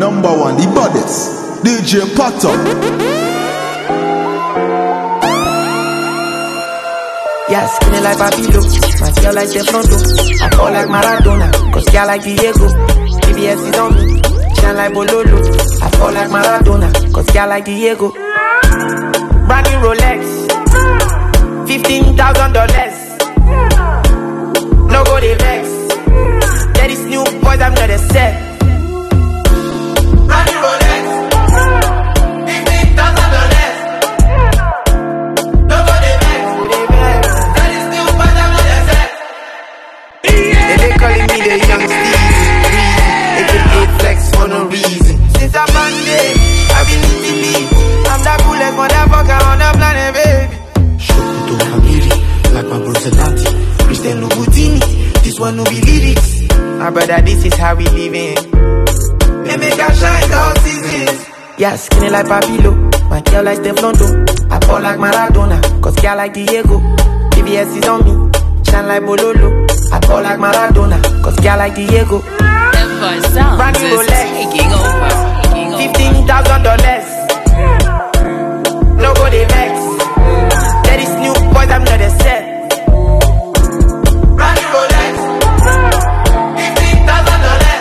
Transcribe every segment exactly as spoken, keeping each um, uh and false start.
number one, the baddest, D J Pato. Yeah, skinny like Babilo, my girl like Teflonto. I fall like Maradona, cause girl like Diego. B B S is on me, shine like Bololo. I fall like Maradona, cause girl like Diego. Brand new Rolex, fifteen thousand dollars. No go they vex. There is new boys, I'm not a set. Brand new Rolex, fifteen thousand dollars. No go they vex. There is new boys, I'm not a set. They be calling me the young Steve, A K A flex for no reason. Since I'm Monday, I've been eating meat. I'm that bullet motherfucker on the planet, baby. Shokuto Hamiri, like my bro Zelati. Christian Louboutin, this one no be lyrics. My brother, this is how we living. They make us shine all seasons. Yeah, skinny like Babilo, my girl like Teflonto. I fall like Maradona, cause girl like Diego. B B S is on me, shine like Bololo. I fall like Maradona, cause girl like Diego. Empire Sounds is taking over. Fifteen thousand dollars. No go they vex. There is new boys, I'm not a set. Brand new Rolex, fifteen thousand dollars.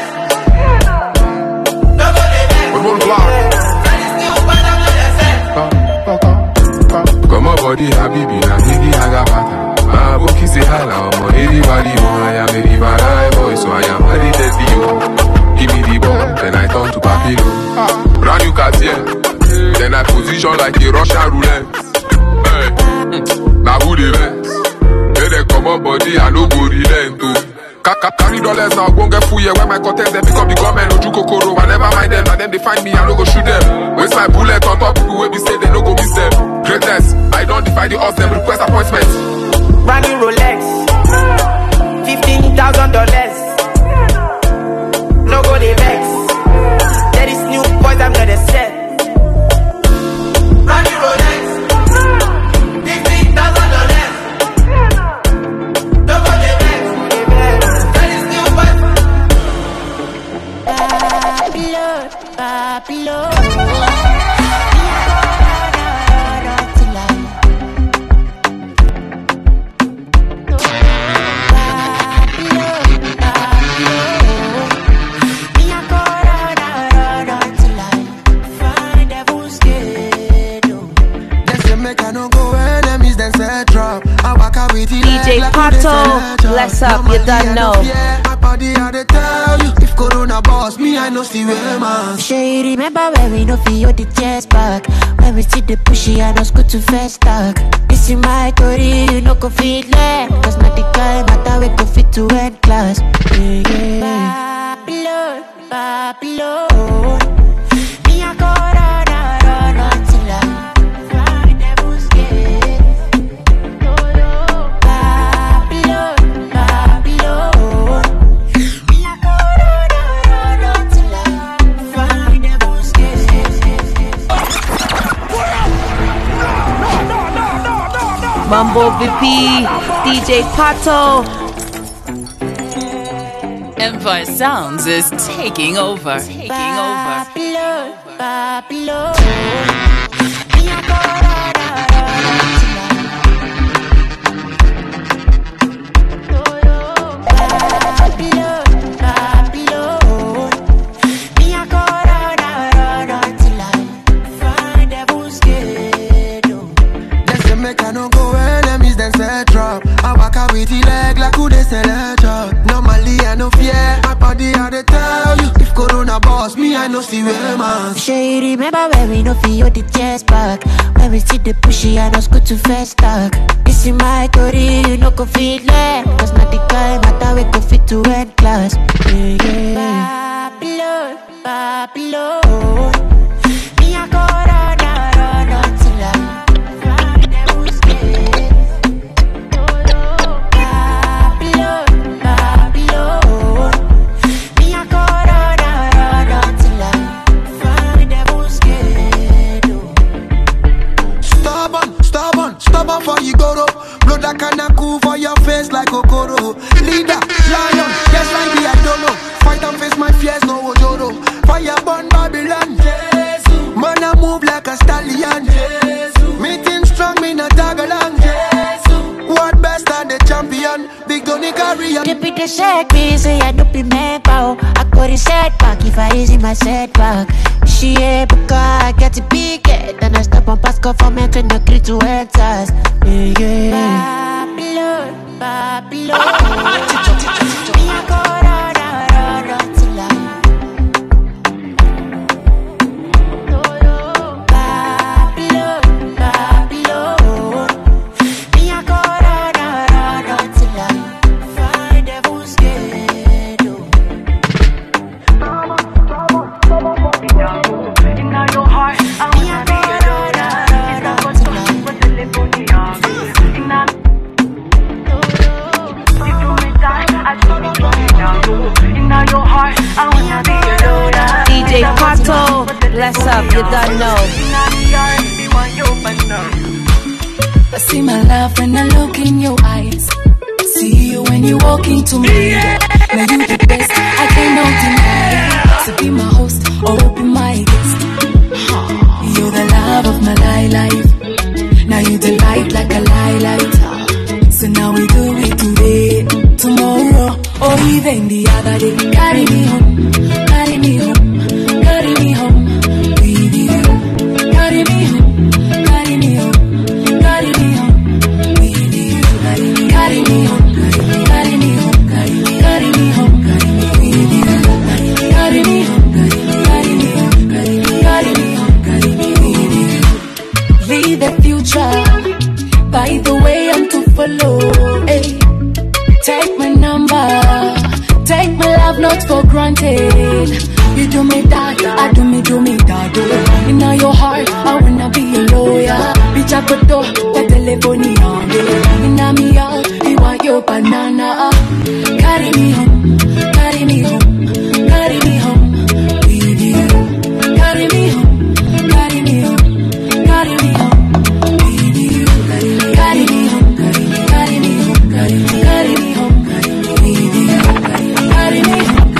No go they vex. There is new boys, I'm not a set. Come on, body, Habibi, Habibi, Hagapata. Ah, Boki say hala, omo, anybody mo, I am a river boy, so I am addicted to you. Give me the ball, then I turn to Papilo. Brand new Cartier, then I position like a Russian roulette. Hey, now who the best? Then they come up body, I no go relent to. Carry dollars now, won't get full yeah. When my content, they pick up the government, no juko koro. I never mind them, and then they find me, I no go shoot them. Waste my bullet on top, people will be say they no go miss them. Greatness, I don't defy the odds, them request appointments. Brand new Rolex, fifteen thousand dollars. No go they vex. There is new boys, I'm not a set. Brand new Rolex, fifteen thousand dollars. No go they vex. There is new boys. Babylon, D J Pato, bless up, you don't know. My body had to tell you, if Corona boss me, I know see where man. Sure you remember when we no feel the chest back. When we see the pushy, I know go to first talk. This is my story, you know go fit left. Cause not the guy, matter we go fit to end class. Yeah, yeah. Babylon, Babylon. Me a go run, run, run till I find the busket. Mambo V P, D J Pato. Empire Sounds is taking over. Taking over. Babylon, Babylon. Normally I no fear, my body had to tell you, if Corona boss me, I know see where man. Sure you remember when we no feel the chest back. When we see the pushy, I know go to first talk. This is my story, you know go feel left. Cause not the guy, matter we go fit to end class. Yeah, yeah. Babylon, Babylon. Me a go run, run, run till I find the busket. Stubborn for you go to blow that kind of cool for your face like Okoro. Leader, lion, yes like the I don't know. Fight and face my fears, no ojoro. Fire burn check me, say I don't be mad bow. I got it set back if I easy my setback. She ain't because I get to pick it. Then I stop on pass go for me to no agree to answers. Yeah, yeah. Babylon, Babylon. Me I go run, run, run till I. Babylon, Babylon. Me I go run, run, run till I find devil's gate. In your heart, I wanna be your lawyer. But the lip on the arm. D J Pato, bless up, you don't know. I see my love when I look in your eyes. See you when you walk into me. Now you the best, I cannot deny. So be my host or be my guest. You're the love of my life. Now you the light like a light. So now we do it today, tomorrow, or even the other day. Carry me home, carry me home, carry me home with you. Carry me home, carry me home, carry me home with you. Carry me home, carry me home, carry me home with you. Carry me home, carry me home, carry me home with you. Leave the future, by the way I'm to follow. Hey. Take my number, take my love not for granted. You do me that, I do me, do me that. In your heart, I wanna be a lawyer. Bitch, I could do the telephone on it. In me out, you want your banana. Carry me home, carry me home, carry me home with you. Carry me home, carry me home, carry me home with you. Carry me home, carry me home, carry me home. Carry me home, carry me home, carry me home,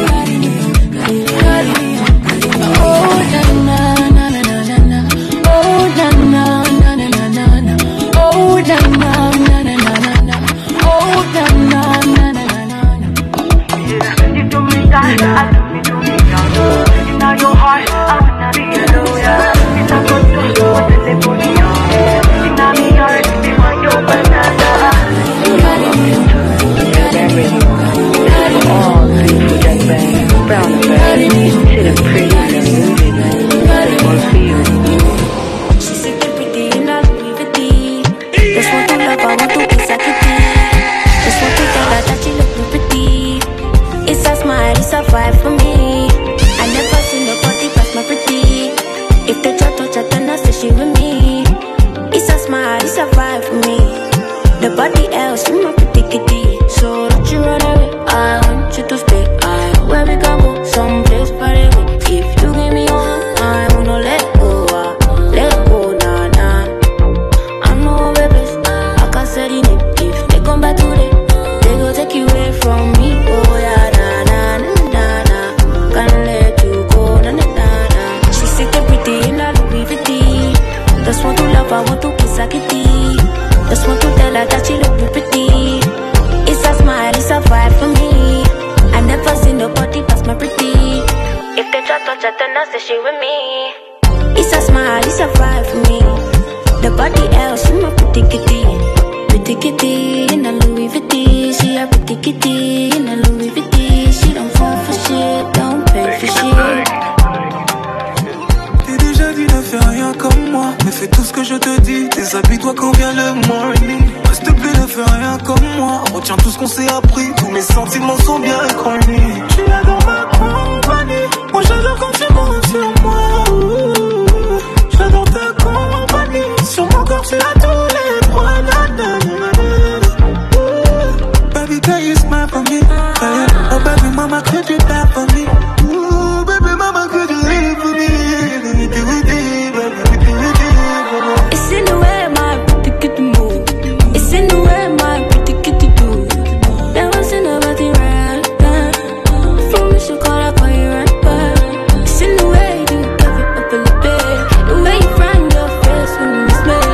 carry me home. Oh na na na na na na, oh na na na na na na, oh na na na na na na, oh na na na na na na. You do me that, I do me, do me that. In your heart, I wanna be a lawyer. It's a good thing, what the lip on the arm. In my heart, they want your banana. Carry me home. All people that bang, brown and bad, sit up pretty and moving, or feel. She said the pretty and I believe it. Just want to love, I want to kiss her kitty. Just want to tell her that she look pretty. It's a smile, it's a vibe for me. I never seen nobody pass my pretty. If they try to chat, then I say she with me. It's a smile, it's a vibe for me. Nobody else, you my pretty kitty. So don't you run away, I want you to stay. I where we can go, someplace far away. If you give me all, I wanna let go, uh, let go, nah, nah. I know baby, I can say the name. If they come back today, they go take you away from me. Oh yeah, nah, nah, nah, nah. Can't let you go, nah, nah, nah, nah. She said the pretty and I look pretty. Just want to love, I want to kiss her kitty. Just want to tell her that she look pretty. It's a smile, it's a vibe for me. I never seen nobody pass my pretty. If they try to chat, then I say she with me. It's a smile, it's a vibe for me. Nobody else, you my pretty kitty. Pretty kitty in a Louis Vuitton. She a pretty kitty in a Louis Vuitton. She don't fall for shit, don't pay for shit. T'es déjà dit ne fais rien comme moi, mais fais tout ce que je te dis. Déshabille-toi quand vient le morning. S'il te plaît ne fais rien comme moi. Retiens tout ce qu'on s'est appris, tous mes sentiments sont bien connus. Tu es dans ma compagnie, moi j'adore quand tu montes sur moi. J'adore ta compagnie, sur mon corps tu as tous les points. Baby can you smile for me? Oh baby mama could you die for me? Ooh, baby mama could you live for me? It's in the way my pretty kitty move. It's in the way my pretty kitty do. Never seen nobody right back. From me she call up on you right back. It's in the way you give it up a little bit. The way you find your face when you miss me.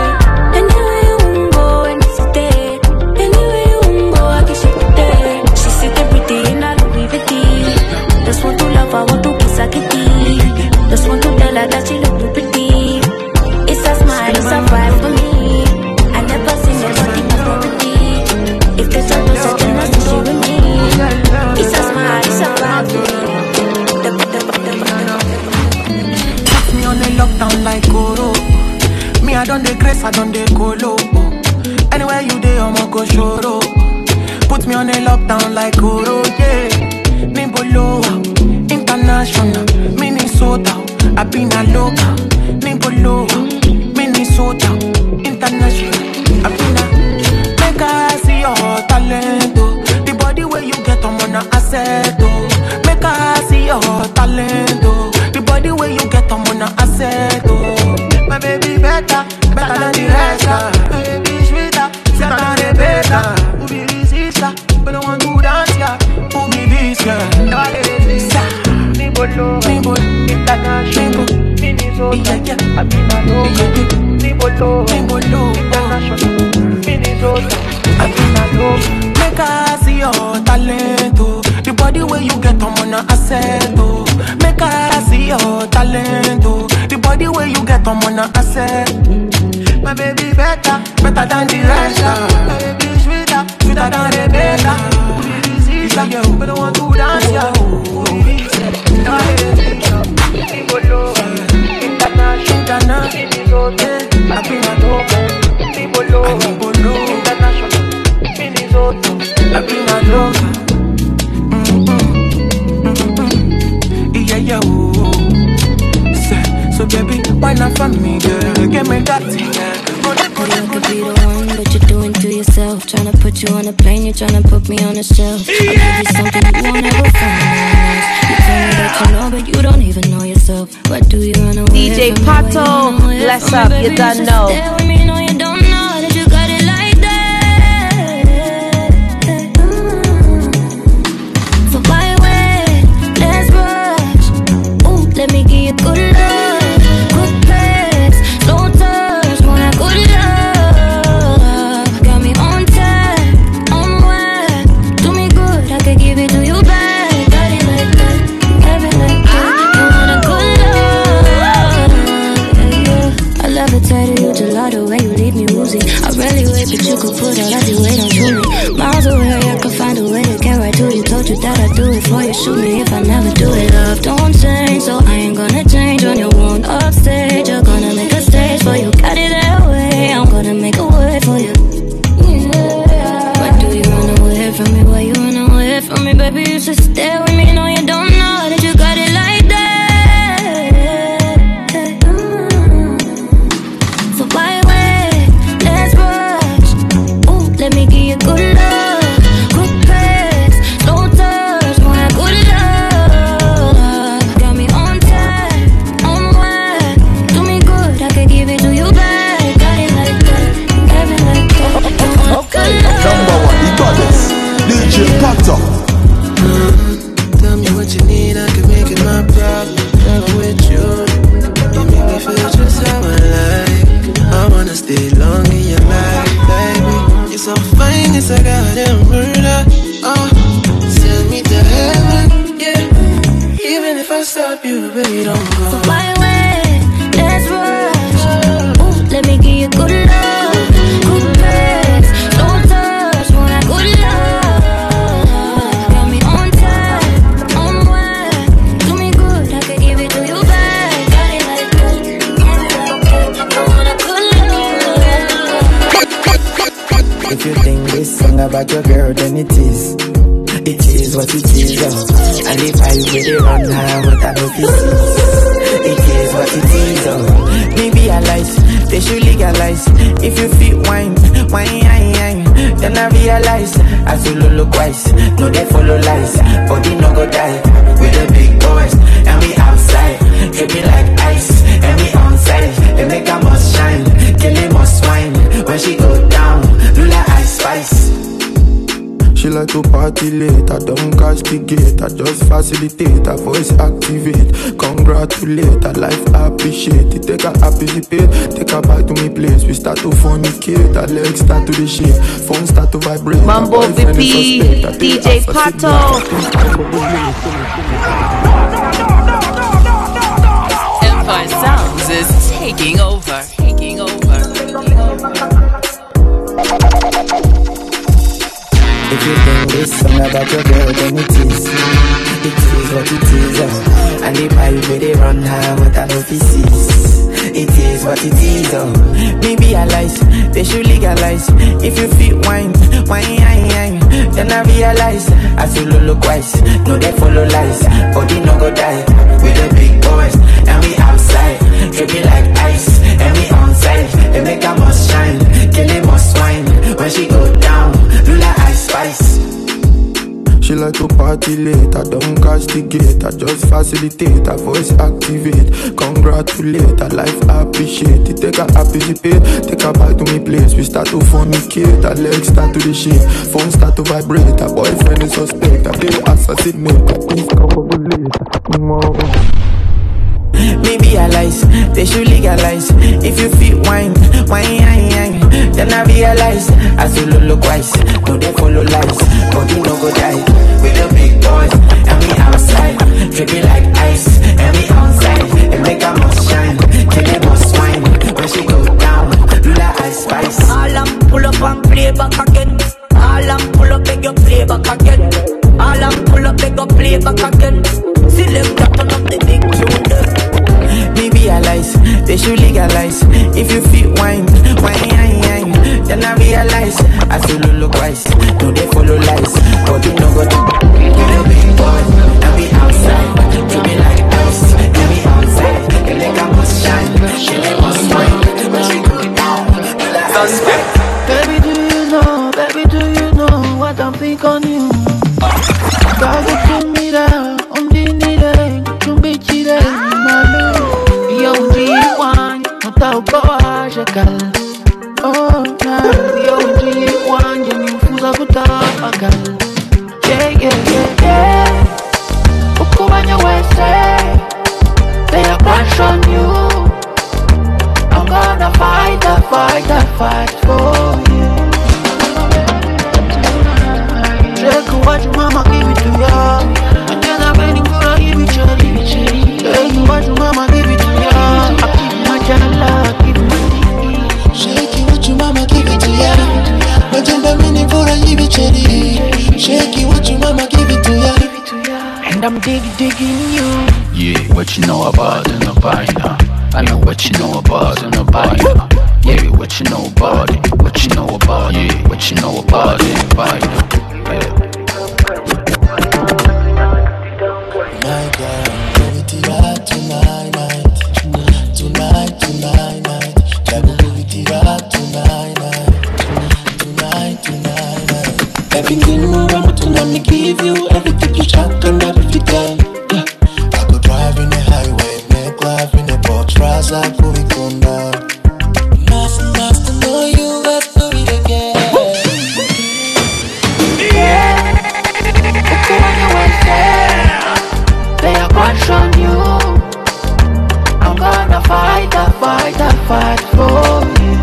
Anywhere you won't go and it's a day. Anywhere you won't go I can shake it there. She said the life, I don't dey go low. Anywhere you dey, I'ma go shoro. Put me on a lockdown like Oro, yeah. Nimbolo, international, Minnesota. I been a local. Nimbolo, Minnesota, international. I been a make I see your talent, oh. The body where you get, I'm on a asset, oh. Make I see your talent, oh. The body where you get, I'm on a asset, oh. My baby better, better than the rest, uh. My baby sweeter, sweeter than the better. Who be the sister, but I want to dance, yeah. Who be this girl, never resist, Nibolo, Nibolo, international, Minnesota, yeah, yeah. I be my local, Nibolo, Nibolo, international, Minnesota, I be my local. Make I see your talent, oh. The body where you get, I'm on a asset, oh. Make I see your talent, oh. The body where you get, I'm on a asset. My baby better, better than the rest. My baby sweeter, sweeter than the better. Who be the sister, yeah, but I want to dance, yeah. Who be this, yeah, no, I hate it, yeah. Nibolo, international, Minnesota, I be my local. Nibolo, international, Minnesota, I be my local. Yeah, yeah, oh. So baby, why not for me, girl? Give me that thing, girl. I could be the one, but you're doing to yourself. Tryna put you on a plane, you're tryna put me on a shelf. I'll give you something you won't ever find. You tell me that you know, but you don't even know yourself. Why do you run away? D J Pato, bless up, you don't know. Stay with me, no, you don't know that you got it like that. So my way, let's rush. Ooh, let me give you good love. Good place, slow touch, want that good love. Got me on time, on wet. Do me good, I could give it to you back. Got it like that, have it like that. You want a good love, yeah, yeah. I levitate you to love the way you leave me woozy. I rarely wait, but you could put all of your weight on truly. Miles away, I could find a way to get right to you. Told you that I'd do it for you, shoot me if I never do it. Love don't change, so I ain't gonna change. On your own upstage, you're gonna make a stage for you. Got it that way, I'm gonna make a way for you. Yeah. Why do you run away from me? Why you run away from me, baby? You should stay with me. No, you don't know that you got it like that. So my way, let's rush. Ooh, let me give you good love. Good place, slow touch, want that good love. Got me on time, on wet. Do me good, I could give it to you back. Got it like that, have it like that. You want good love. Number one, the goddess, D J Pato. Tell me what you need, I can make it my problem. I'm with you, you make me feel just how I like. I wanna stay long in your life, baby. You're so fine, it's a goddamn murder. Oh, send me to heaven, yeah. Even if I stop you, baby, don't go. So my way, let's rush. Ooh, let me give you good love. Good place, slow touch, want that good love. Got me on time, on wet. Do me good, I could give it to you back. Got it like that, I want a good love. If you think this song about your girl, then it is. It is what it is, oh. And if I really run high, what I hope it is. It is what it is, oh. Me realize, they should legalize. If you feel wine, wine, wine, wine. Then I realize, I feel look wise. No, they follow lies, body no go die. With the big boys, and we outside. Dripping like ice, and we outside. They make a must shine, kill him must wine. When she go down, Lula ice spice. She like to party late, I don't castigate, I just facilitate, her voice activate. Congratulate, her life appreciate it. Take her participate, take her back to me place. We start to fornicate, her legs start to the shape, phone start to vibrate. Mambo V P, D J Pato. Empire Sounds is taking over, taking over. If you think this song about your girl, then it is. It is what it is, oh. And the vibe where they run high, what I hope it is. It is what it is, oh. Maybe I realize they should legalize. If you feel wine, wine, wine, wine, then I realize I feel look wise. No, they follow lies, body no go die. We the big boys, and we outside, dripping like ice, and we on side. They make a must shine, kill it must wine. When she go down, do like ice spice. She like to party late, I don't castigate, I just facilitate, her voice activate. Congratulate, her life appreciate it. Take her participate, take her back to me place. We start to fornicate, her legs start to the shake, phone start to vibrate, her boyfriend is suspect, I play assassinate, but things come over later. Me realize they should legalize. If you feel wine, wine, wine, wine, then I realize I feel look wise. No, they follow lies, body no go die. We the big boys, and we outside, dripping like ice, and we outside. And make a must shine, kill it must wine. When she go down, do that ice spice. All I'm pull up and play back again. All I'm pull up, make you play back again. All I'm pull up, make you play back again. See them turn up the big tune. Me realize they should legalize. If you feel wine, wine, wine, wine, then I realize I feel look wise. No, they follow lies, but you know what? We the big boys, and we outside, dripping like ice, and we outside. They make a must shine, she they must wine. When she go down, suspect. Baby, do you know? Baby, do you know what I'm thinking on you? Gotta get to me down, I'm the needed, to be cheated, my love. Yo, G one, no tau coaje cal. Oh, nah, yo, G one, yo, mi fusa kutapa cal. Yeah, yeah, yeah, yeah. Ukubanya wese, they are crush on you. I'm gonna fight, I fight, I fight for you. Check what your mama give it to you. And then I'm waiting for her, give it to you. Check what your mama give it to you. I keep my jala, keep my tea. Shake it, what your mama give it to ya. But then I'm waiting for her, give it to you. Shake it, what your mama give it to ya. And I'm dig digging you. Yeah, what you know about it, nobody know. I know what you know about it, nobody know. Yeah, what you know about it, what you know about it, yeah, what you know about it, nobody know. Yeah. My girl, give it to ya tonight, night. Tonight, tonight, night. Baby, give it to ya tonight, night. Tonight, tonight, night. Everything you want to let me give you. Everything you shot and everything. Yeah. I go drive in the highway, make life in the box, rise up for we come down. Nice, nice to know you, let's do it again. Yeah. They are crush on you. I'm gonna fight, I fight, I fight for you.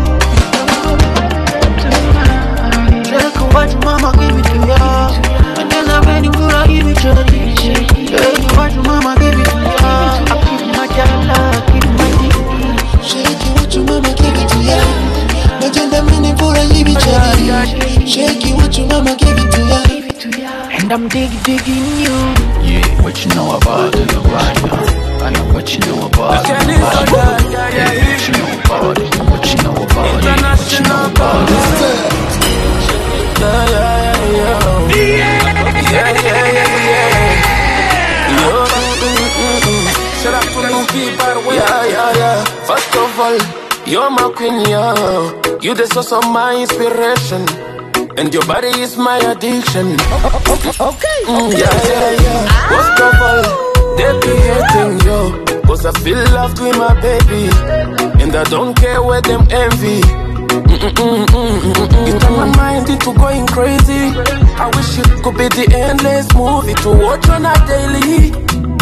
Check what your mama give it to you. And then I'm waiting for her, give it to you. Check what your mama give it to you. I keep my jala, keep my tea. Shake it, what your mama give it to ya. But then I'm waiting for her, give it to you. Shake it, what your mama give it to ya. And I'm dig digging you. Yeah, what you know about it, nobody know. I know what you know about it, nobody know. Yeah, what you know about it, what you know about it, what you know about it. Yeah, yeah, yeah, yeah, yeah, yeah, yeah, yeah. Yo, shout out to new people, yeah, yeah, yeah. First of all, you're my queen, yeah. You the source of my inspiration. And your body is my addiction. Okay, okay, mm, yeah, yeah, yeah. First of all, they be hating, yo. Cause I feel loved with my baby. And I don't care where them envy. Mm-mm-mm-mm-mm-mm. You turn my mind into going crazy. I wish it could be the endless movie to watch on a daily.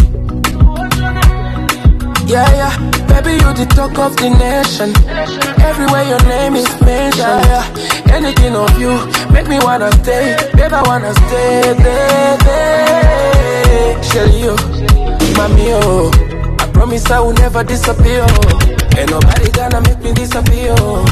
Yeah, yeah, baby, you the talk of the nation. Everywhere your name is mentioned. Yeah, yeah. Anything of you make me wanna stay. Baby, I wanna stay there, there. Shelly, you, mommy, oh. I promise I will never disappear. Ain't nobody gonna make me disappear.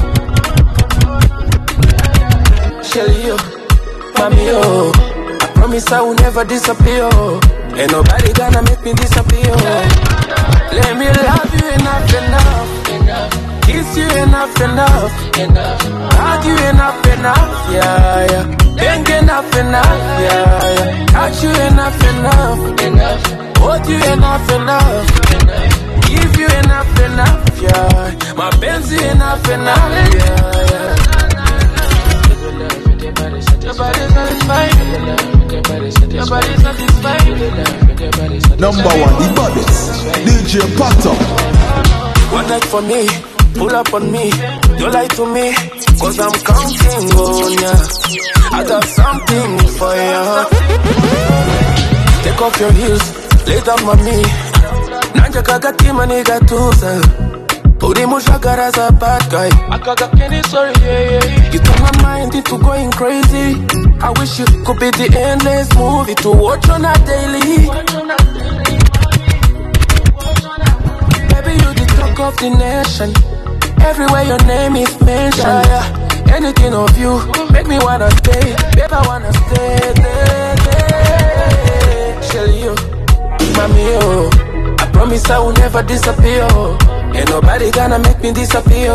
Shelly, you, mommy, oh. I promise I will never disappear. Ain't nobody gonna make me disappear. Let me love you enough, enough, enough. Kiss you enough, enough, enough. Hug you enough, enough, yeah, yeah. Bang enough, enough, yeah, yeah. Touch you enough, enough, enough. Hold you enough, enough, enough. Give you enough, enough, yeah. My Benzie enough, enough, yeah, yeah. Your body's satisfied. Your body's satisfied. Number one, the baddest, D J Pato. One night for me, pull up on me. You lie to me, cause I'm counting on ya. I got something for ya. Take off your heels, lay down on me. Nanja kagati maniga tuza. Urimu shakara as a bad guy. I got any sorry, yeah, yeah. You turn my mind into going crazy. I wish you could be the endless movie to watch on a daily. Baby, you the talk of the nation. Everywhere your name is mentioned, yeah. Anything of you make me wanna stay. Baby, I wanna stay, stay, stay. Shelly, you, mommy, oh. I promise I will never disappear. Ain't nobody gonna make me disappear.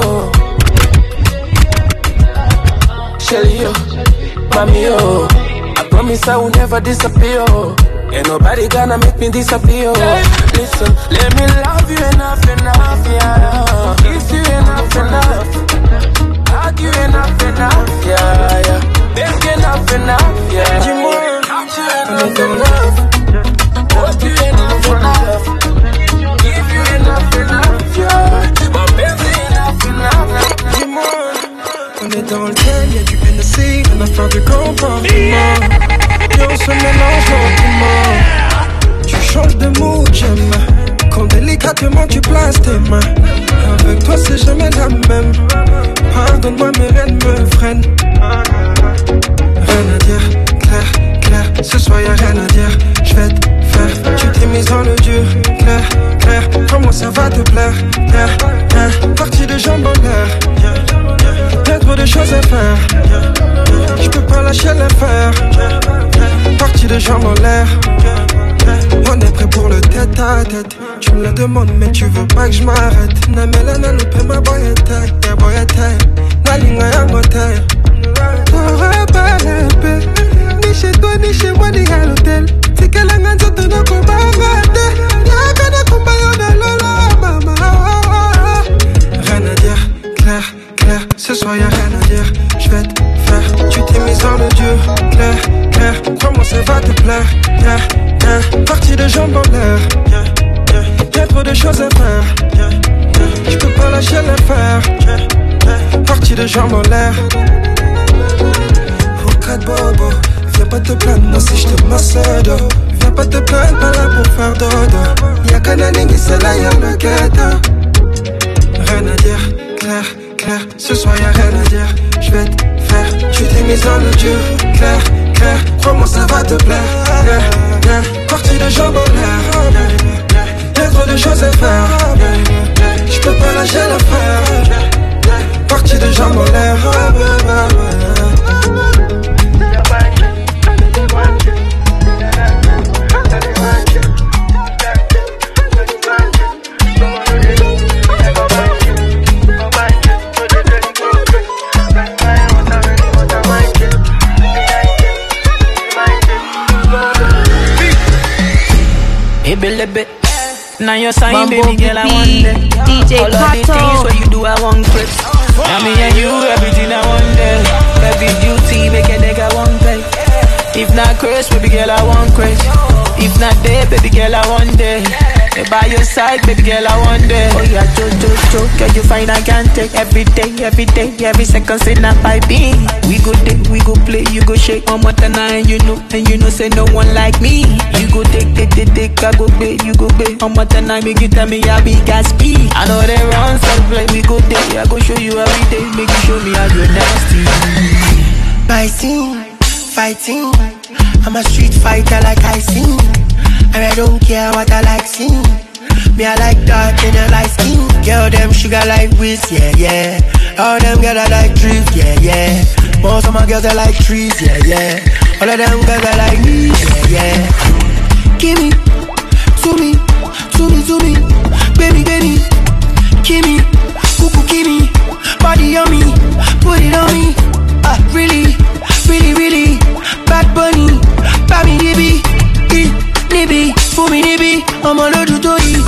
Shelly, you, mommy, oh. I promise I will never disappear. Ain't nobody gonna make me disappear. Listen, let me love you enough, enough, yeah. Kiss you enough, enough. Hug you enough, enough, yeah, yeah. Beg enough, enough, yeah. Touch you enough, enough. Hold you enough, enough. Give you enough, enough, yeah. My baby enough, enough. Dis-moi, on est dans le ciel, y'a du Hennessy, on a fait du comportement. Et on se mélange lentement. Tu changes de mood, j'aime. Quand délicatement tu places tes mains. Avec toi c'est jamais la même. Pardonne-moi mais rien ne me freine. Rien à dire, clair, clair. Ce soir y'a rien à dire, je vais te faire. Tu t'es mise dans le dur, clair, clair. Comment ça va te plaire, clair, clair. Partie de jambes en l'air. Y'a trop de choses à faire. Je peux pas lâcher l'affaire. Partie de jambes en l'air. On est prêt pour le tête à tête. Tu me le demandes mais tu veux pas que je m'arrête. Na melana no pe ma boyete, ya boyete. Na linga ya motel. T'aurais pas la paix. Ni chez toi ni chez moi ni à l'hôtel. C'est que la ganzo te no ko ba ngate. Ya kana kumba yo na lola mama. Rien à dire, clair, clair. Ce soir y'a rien à dire. Je vais te faire. Tu t'es mise dans le dur, clair, clair. Crois-moi ça va te plaire, clair, clair. Partie de jambes en l'air. Y'a trop de choses à faire. Je peux pas lâcher l'affaire. Partie de jambes en l'air. Oh quatre bobo, viens pas te plaindre, moi si je te masse le dos. Viens pas te plaindre, pas là pour faire dodo. Y'a qu'un aning, c'est là y'a le ghetto. Rien à dire, clair, clair. Ce soir y'a rien à dire, je vais te faire. Tu t'es mise dans le dur, clair, clair. Crois-moi ça va te plaire, clair, clair. Partie de jambes en l'air. Y'a trop de choses à faire. Je peux pas lâcher l'affaire. Partie de jambes en l'air. Baby, now you're saying, baby girl, I want it. D J all of the things Pato. what you do, I want it. Now me and you, everything I want it. Every beauty, make a nigga want it. If not curse, baby girl, I want grace. If not there, baby girl, I want it. By your side, baby girl, I want it. Oh yeah, jo jo jo, girl, you find I can't take every day, every day, every second, say not by being. We go day, we go play, you go shake one more time, and you know, and you know, say no one like me. You go take, take, take, take, I go pay, you go pay. One more time, make you tell me how big I speed. I know they run, so play, we go day, I go show you every day, make you show me how you're nasty. Fighting, fighting, I'm a street fighter like I sing. And I don't care what I like sing. Me I like dark and I like skin. Girl them sugar like whiz, yeah, yeah. All them girls I like trees, yeah, yeah. Most of my girls I like trees, yeah, yeah. All of them girls I like me, yeah, yeah. Give me, to me, to me, to me. Baby, baby, give me, cuckoo, give me. for me baby, I'm a lot to do it.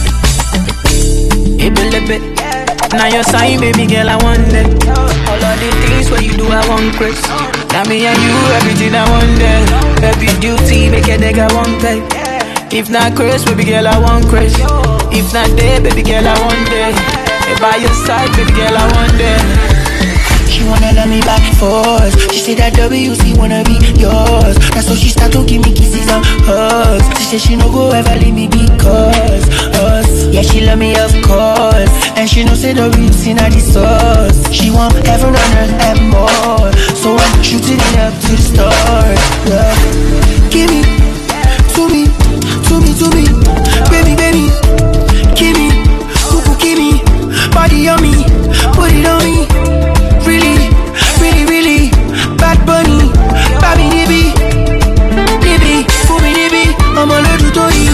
Now your sign, baby girl, I want them. All of the things what you do, I want Chris. Now me and you, everything I want them. Every duty, make a nigga want pay. If not Chris, baby girl, I want Chris. If not there, baby girl, I want them. If by your side, baby girl, I want them. She wanna love me back and forth. She said that W C wanna be yours. That's so she start to give me kisses and hugs. She said she no go ever leave me because us. Yeah, she love me of course. And she know say W C not the source. She want heaven on earth and more. So I'm shooting it up to the stars. Yeah. Give me, to me, to me, to me. Baby, baby. Give me, cuckoo, give me. Body on me, put it on me. Really, really, really bad bunny, baby, baby, baby, for me, baby, I'm a little toy.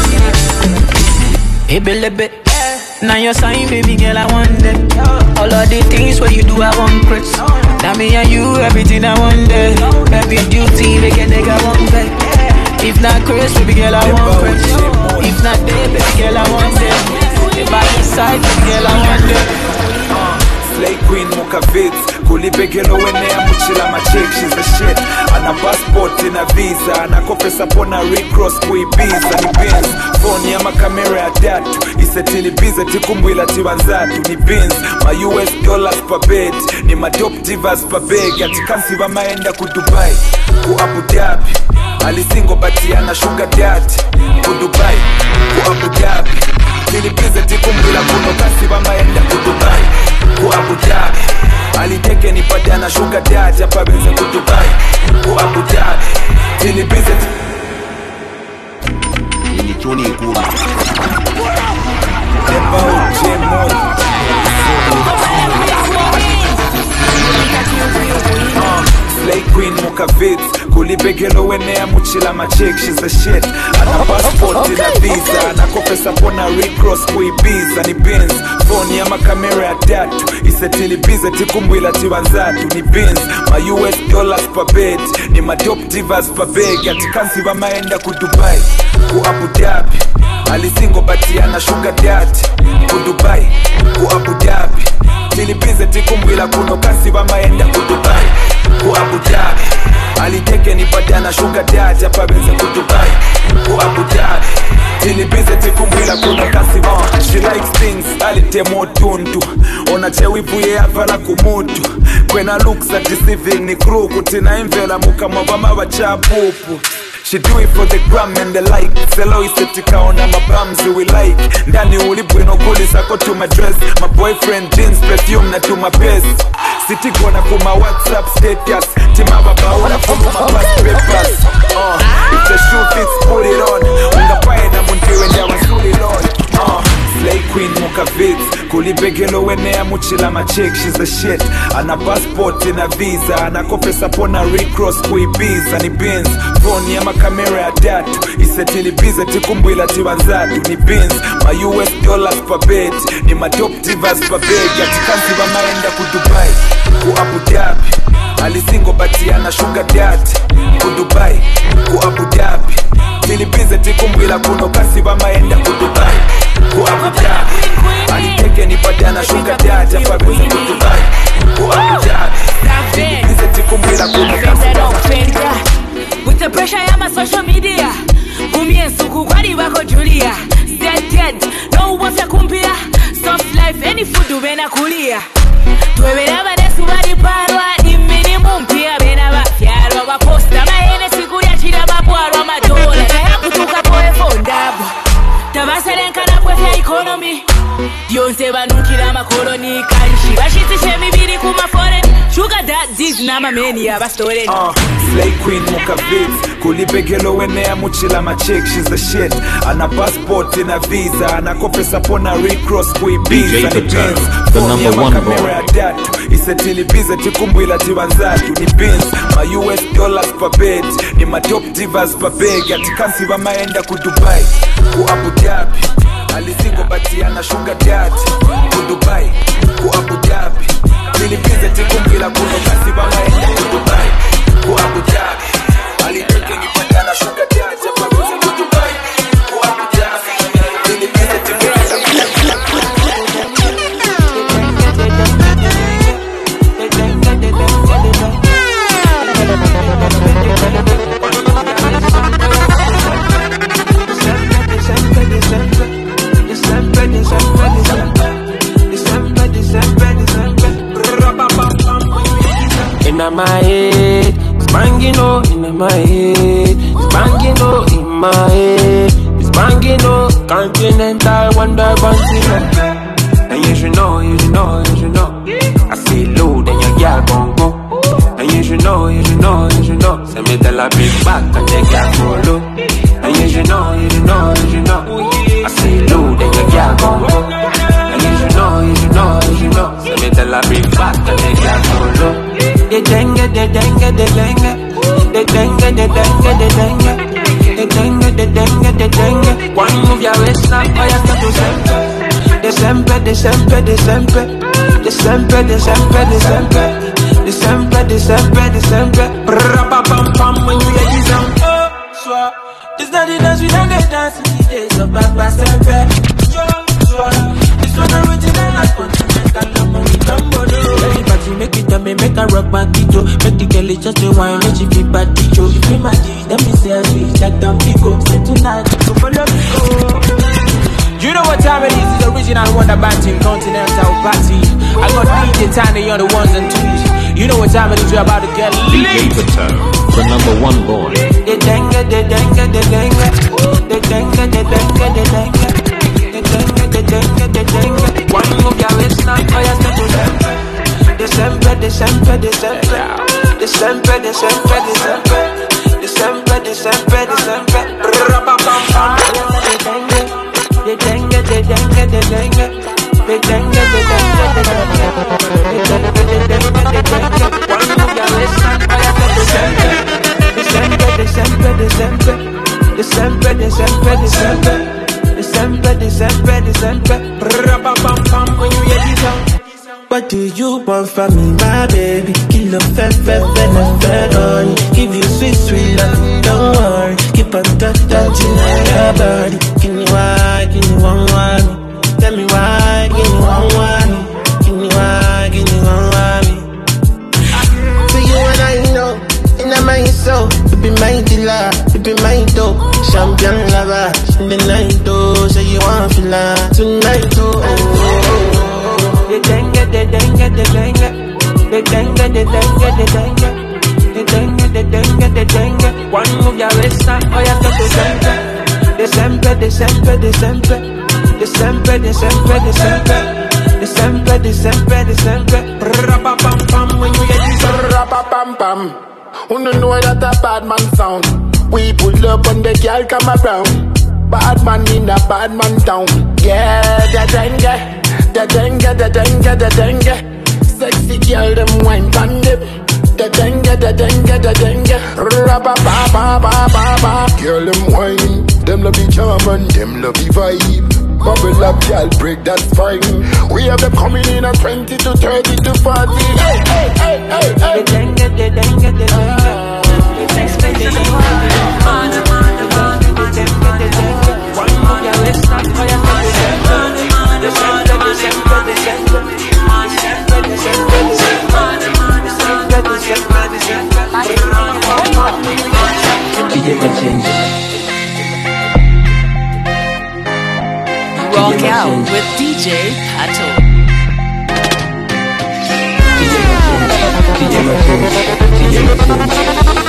Hey, baby, now your sign, baby girl, I want them. All of the things what you do, I want Chris. Now me and you, everything I want them. Every duty, make a nigga want pay. If not Chris, baby girl, I want Chris. If not there, baby girl, I want them. If by your side, baby girl, I want them. Slay queen muka vits kulibegelo wenea muchila machik. She's a shit. Ana passport ina visa. Ana kopesa pona recross kuibiza. Ni bins phone ya makamera ya datu. Isetili bize tikumbwila tiwanzatu. Ni bins ma U S dollars per bed. Ni ma top divas per bag. Atikansi wa maenda ku Dubai, ku Abu Dhabi. Alisingo bati ana sugar daddy. Ku Dubai, ku Abu Dhabi. Tilibize tikumbwila kuno kasi wa maenda ku Dubai, ku Abu Dhabi. Aliteke ni padana sugar daddy. Hapa benze ku Dubai, ku Abu Dhabi. Tilibize Ini Tony Guma Deba Uche Moto Slay queen muka vits kulibegelo wenea muchila machik. She's a shit. Ana passport ina visa. Ana kopesa pona recross kuibiza. Ni bins phone ya makamera ya datu. Isetili bize tikumbwila tiwanzatu. Ni bins ma U S dollars per bed. Ni ma top divas per bag. Atikansi wa maenda ku Dubai, ku Abu Dhabi. Alisingo bati ana sugar daddy. Ku Dubai, ku Abu Dhabi. Tilibize tikumbwila kuno kasi wa maenda ku Dubai, ku Abu Dhabi. Aliteke ni padana sugar daddy. Hapa benze ku Dubai, ku Abu Dhabi. Tilibize tikumbwila kuno kasi wa. She likes things alitemo tundu. Ona chewipu ye avala kumutu. Kwena looks at deceiving ni crew. Kutina imvela muka mwavama wa chapupu. She do it for the gram and the like. Selo isetika ona mabamzi we like. Ndani ulibweno guli sako to my dress. My boyfriend jeans, perfume na to my best. City gonna kuma WhatsApp status. Tima baba una kumu my past papers. uh, If the shoe fits, put it on. Unga pae na muntiwe njawa suli lord. uh, Slay queen muka vits kulibegelo wenea muchila machik. She's a shit. Ana passport ina visa. Ana kopesa pona recross kuibiza. Ni bins phone ya makamera ya datu. Isetili bize tikumbwila tiwanzatu. Ni bins ma U S dollars per bed. Ni ma top divas per bag. Atikansi wa maenda ku Dubai, ku Abu Dhabi. Alisingo bati ana sugar daddy. Ku Dubai, ku Abu Dhabi. Tilibize tikumbwila kuno kasi wa maenda ku Dubai, ku Abu Dhabi. Aliteke ni padana sugar daddy. Hapa benze ku Dubai, ku Abu Dhabi. Tilibize tikumbwila kuno kasi wa maenda. With the pressure ya my social media. Kumie suku kwani wako Julia. Dead, no wafya kumpia. Soft life, any food ubena kulia. Tuwebena banesu bari parwa. Ni minimum pia bena bafyarwa. Waposta maene siku ya chida babuarwa madola. Kaya kutuka poe fondabu. Tabaserenka na kwefya economy. Dionse banukira makoloni. Kanshi bashitishe mibiri kuma foreign. Sugar daddies na mameni ya bastolen. uh, Slay queen muka vits kulibegelo wenea muchila machik. She's a shit. Ana passport ina visa. Ana kopesa pona recross kuibiza. Ni bins phone ya makamera ya datu. Isetili bize tikumbwila tiwanzatu. Ni bins ma U S dollars per bed. Ni ma top divas per bag. Atikansi wa maenda ku Dubai, ku Abu Dhabi. Alisingo bati ana sugar daddy. Ku Dubai, ku Abu Dhabi. Tilibize tikumbwila kuno kasi wa maenda ku Dubai, ku Abu Dhabi. Aliteke ni padana sugar daddy. Hapa benze ku Dubai, my head. It's banging all in my head. It's banging all in my head. It's banging all continental, wonder continental. And you should know, you should know, you should know. I say low, then your girl gon' go. And you should know, you should know, you should know. Send me tell her big back and they girl go low. And you should know, you should know, you should know. I say low, then your girl gon' go. And you should know, you should know, you should know. Send me tell her big back and they girl go low. They dengue, they dengue, they dengue. They dengue, they dengue, they dengue. They dengue, they dengue, they dengue. One move your waist now, oh yeah, start to sempe. De sempre, de sempre, de sempre. De sempre, de sempre, de sempre. De sempre, de sempre, de sempre. Ra-pa-pam-pam, when you hear this sound. Oh, sure. This not the dance, we don't get dancing these days. So back, back, sempre. Sure, sure. This one original, like continental, love, when we tumble. Everybody make it, me make a rock back it, yo. Make the girl just a wine, let you feel bad, yo. If you my G, let me say I sweet, Jack down, pico. Say tonight, go follow me, go. You know what time it is, it's the original Wonder Band Team Continental Party. I got D J Tiny on the ones and twos. You know what time it is, you're about to get lit. D J Pato, the number one boy. They dengue, they dengue, they dengue. They dengue, they dengue, they dengue. They dengue, they dengue, they dengue. One move your waist now, oh yeah, step to sempe. De sempre, de sempre, de sempre. De sempre, de sempre, de sempre. De sempre, de sempre, de sempre. Ra-pa-pam-pam, they dengue. They dengue, they dengue, they dengue. They dengue, they dengue, they dengue. They dengue, they dengue, they dengue. One move your waist now, I have to sempe. December, December, December. December, December, December. December, December, December. Ra-pa-pam-pam, when you hear this sound. What do you want from me, my baby? Kill a fe, fe, fe, na, fe, on. Give you sweet, sweet love, don't worry. Keep on touch, touching on your body. Give me why, give me one, one. Tell me why, give me one, one. Give me why, give me one, one. So you and I know, in my soul, you be my dealer, you be my dope. Champion lover, in the night, oh. Say you want to feel like tonight, oh, oh, oh. They dengue, they dengue, they dengue. They dengue, they dengue, they dengue. They dengue, they dengue, they dengue. One move your waist now, oh yeah, step to sempe. December, December, December. December, December, December. December, December, December. Ra-pa-pam-pam, when you hear this sound. Ra-pa-pam-pam. Who don't know that a bad man sound? We pull up when the girl come around. Bad man in a bad man town. Yeah, the dengue. The dengue, the dengue, the dengue. Sexy girl, them wine pan them. The dengue, the dengue, the dengue. Ra-ba-ba-ba-ba-ba-ba. Girl, them wine. Them love the charm and them love the vibe. Bubble up, girl, break, that's fine. We have them coming in at twenty to thirty to forty. Hey, hey, hey, hey, hey. The dengue, the dengue, the dengue. Next place is the party. The dengue, the dengue. One more, yeah, let's start. Oh, yeah, let's start. December, December, December. December, December, December. December, December, December. Rock out with D J Pato. D J Martins, D J Martins.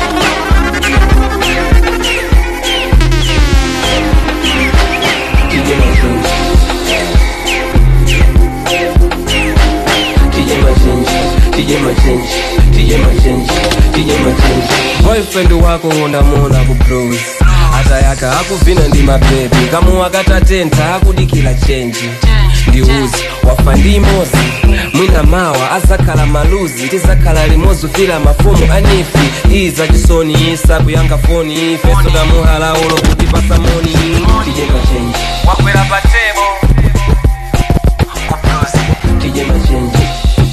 Boyfriend wako undamuona kubrose atayaka akuvina ndi mabebi kamuwa katatenta akudikila chenji ndiuzi wafa ndi imozi mwina mawa azakhala maluzi tizakhala limozi ufila mafumu anifi iza chisoni isa kuyanga foni ifeso kamuhala ulo kuti pasamoni tijema chenji wakwera patebo kubruzi tijema chenji.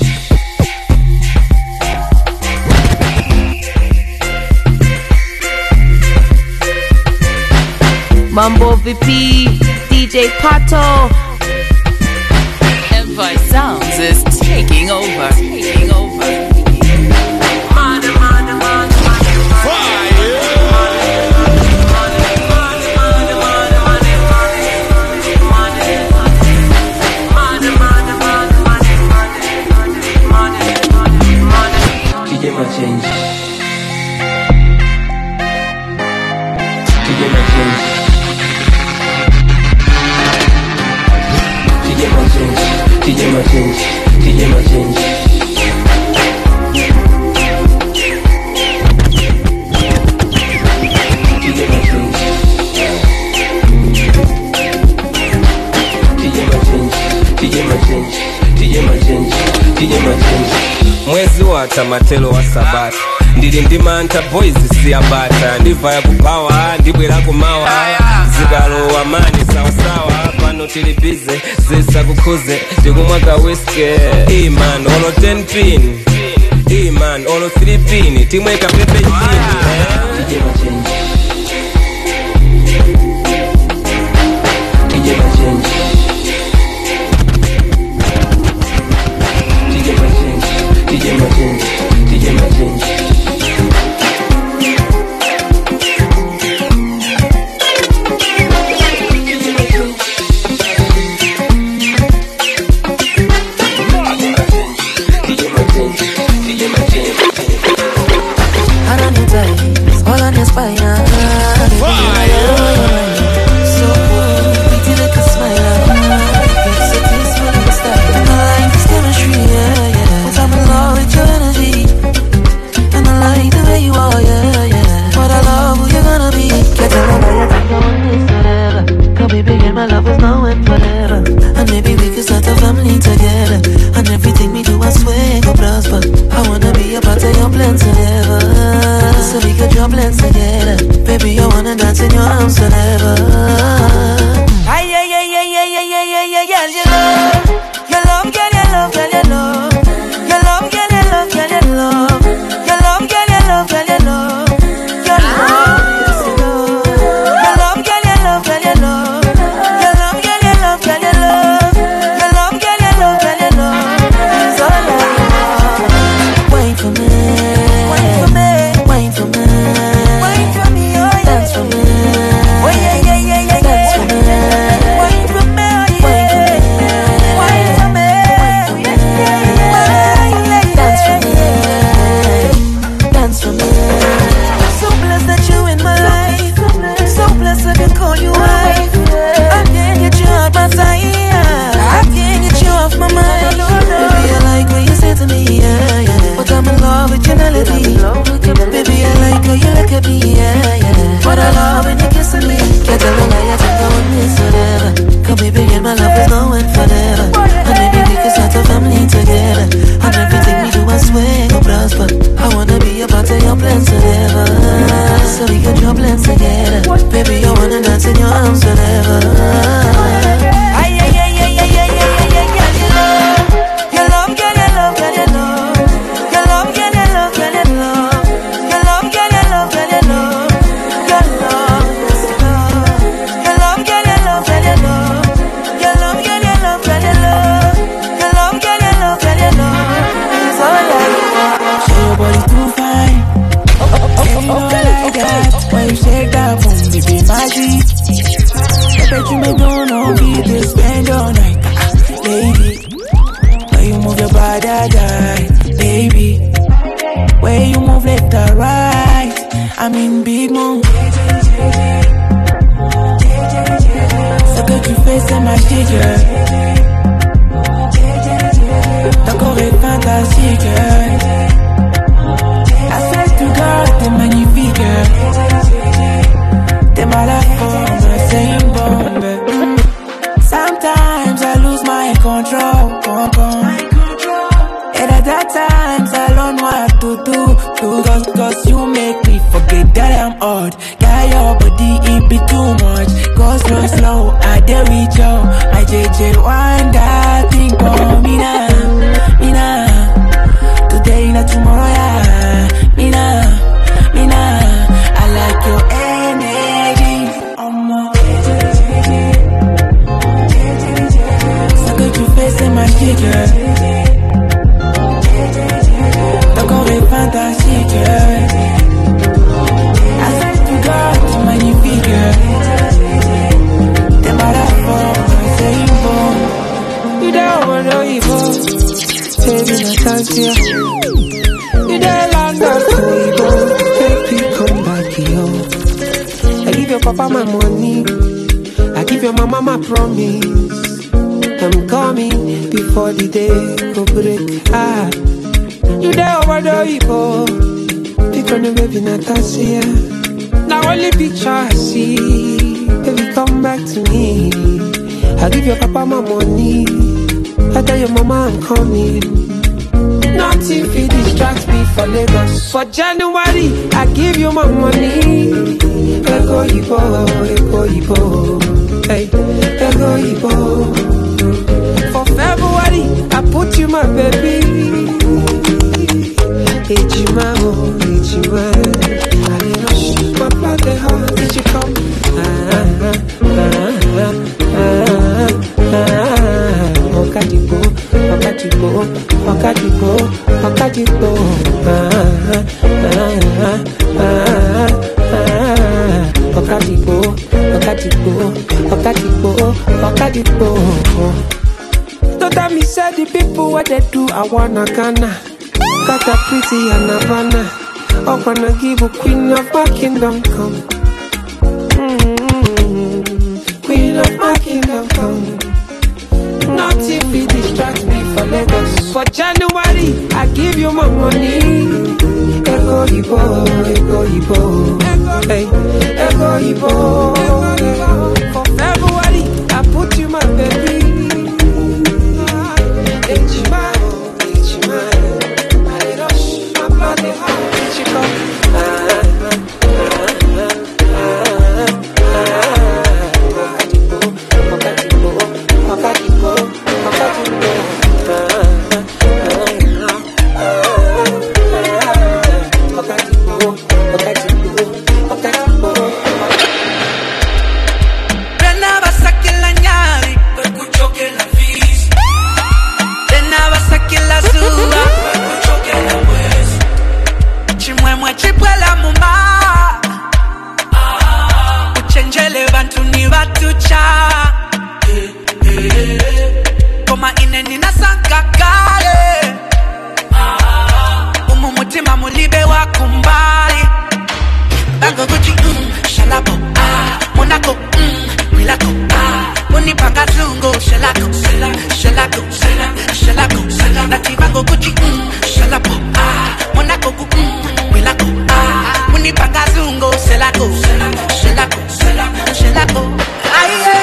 Mambo V P, D J Pato. Empire Sounds is taking over. Taking over. D mwezi wata matelo wa sabata ndili ndimanta boys siyabata ndivaya kupawa ndibwera kumawa zikalowa mani sawasawa pano tilibize zisa kukuze tikumwaka whiskey iman olo ten pin iman olo three pin timweka pepe chini D J Machinji, D J Machinji. I don't need time, all on your spine. So pretty like a smile. It's a peaceful in the style. And I like this chemistry, yeah, yeah. But I'm in love with your energy, and I like the way you are, yeah, yeah. But I love who you're gonna be. Get a love, I think I want this forever. Come baby, girl, my love is now and forever. And maybe we could start a family together. And everything we do, I swear, go prosper. I wanna be a part of your plans forever. So we could draw plans together. Baby, I wanna dance in your arms forever. Ay, ay, ay, ay, ay, ay, ay, ay, ay, ay, you love. Your love, girl, your love, girl, your love. Your love, girl, your love, girl, your love. Your love, girl, your love, girl, your love. Your love, yes, you love. Your love, girl, your love, girl, your love. Your love, girl, your love, girl, your love. Your love, girl, your love, girl, your love. It's all I want. Wait for me. Wait for me. Wait for me. Wait for me. Oh yeah. Dance for me. Oh yeah, yeah, yeah, yeah. Dance for me. Wait for me. Oh yeah. Wait for me. Wait for me. Dance for me. Dance for me. So blessed that you in my life. So blessed I can call you wife. I can't get you out my sight. I can't get you off my mind. Baby, I like what you say to me, yeah, yeah. But I'm in love with your melody. Baby, I like how you look at me, yeah, yeah. But I love when you kissing me. Get a little I think I want this forever. Come baby, and my love is now and forever. And maybe we can start a family together. And everything we do, I swear, go prosper. I wanna be a part of your plans forever. So we can draw plans together. Baby, I wanna dance in your arms forever. Ay, ay, ay, ay, ay, ay, ay, ay, ay, ay, your love. Your love, girl, your love, girl, your love. Your love, girl, your love, girl, your love. Your love, girl, your love, girl, your love. Your love, yes, your love. Your love, girl, your love, girl, your love. Your love, girl, your love, girl, your love. Your love, girl, your love, girl, your love. It's all I want. Say your body too fine. Ain't no like that. When you shake that boom, baby, magic. I bet you may don't know me to spend all night, lady. When you move your body, die, baby. When you move left or right, I'm in big mood. So que tu fais, c'est magique. Ton corps est fantastique. I said to God, t'es magnifique. T'es malade comme un same bomb. Sometimes I lose my control, control. And at that times I don't know what to do, do. Cause, cause you make me forget that I'm odd. Got your body, it be too much. Go slow, slow, I dare with you. My J J Wanda, think for me now, me now. Today, not tomorrow, yeah. Me now, me now. I like your energy. Oh my. Ce que tu fais, c'est magique. Ton corps est fantastique. I said to God, t'es magnifique. T'es malade for c'est bon. You there over the evil. Baby, no chance here. You there land up to evil. Take you come back here. I give your papa my money. I give your mama my promise. I'm coming before the day go break. Ah, you there over the evil. Pick on the baby, Natasha. Now only picture I see. Baby, come back to me. I give your papa my money. I tell your mama I'm coming. Nothing fit distract me for Lagos. For January, I give you my money. Ego Ibo, Ego Ibo, hey, Ego Ibo. For February, I put you my baby. Ejima, oh, Ejima. I rush my blood, how did you come? Ah, ah, ah, ah, ah. Okadipo, Okadipo, Okadipo, Okadipo. Ah, ah, ah, ah, ah. Okadipo, Okadipo, Okadipo, Okadipo. Don't tell me, say the people what they do, I wanna Ghana. Got a pretty and Havana. I wanna give a queen of my kingdom come. Mm-hmm. Queen of my kingdom come. Nothing will distract me for Lagos. For January, I give you my money. Ego Ibo, Ego Ibo, hey, Ego Ibo. For February, I put you my baby. Ejima, Ejima, I rush my blood, how did you come? Ah, ah, ah, ah, Okadipo, Okadipo, Okadipo, Okadipo, Okadipo, Okadipo. Renava sakila nyari, kuchoke na fish. Renava sakila zuba, kuchoke na west. Chimwemwe chipwela muma. Uchenjele bantu ni watu cha. Koma ineni na sankakale. Umu mutima mulibe wa kumbali. Bango Gucci, mm, shalabo, ah. Monaco, mm, Milako, ah. Unipanga zungo, shalako, shalako, shalako, shalako. Nati bango Gucci, mm, shalabo, ah. Monaco, mm, Milako, ah. Unipanga zungo, shalako, shalako, shalako. Aye.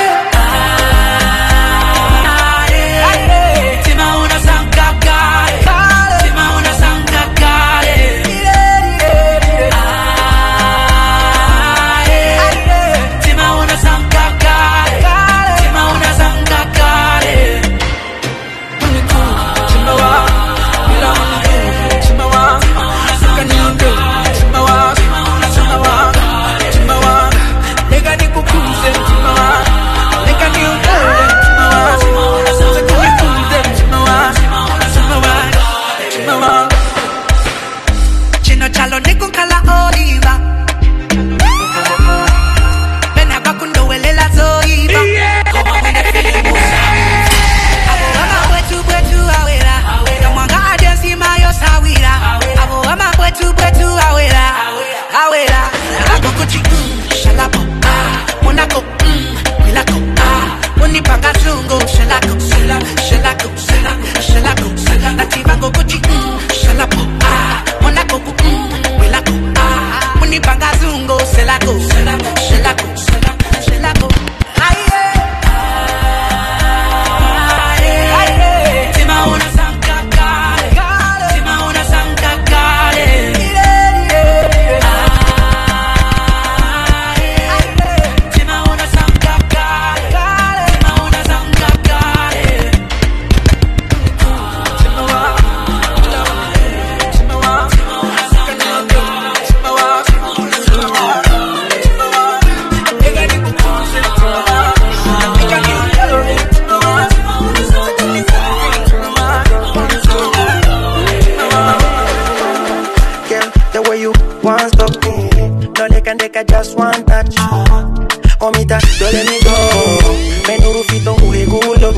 Omita, don't let me go. Menuru fito uhegulo.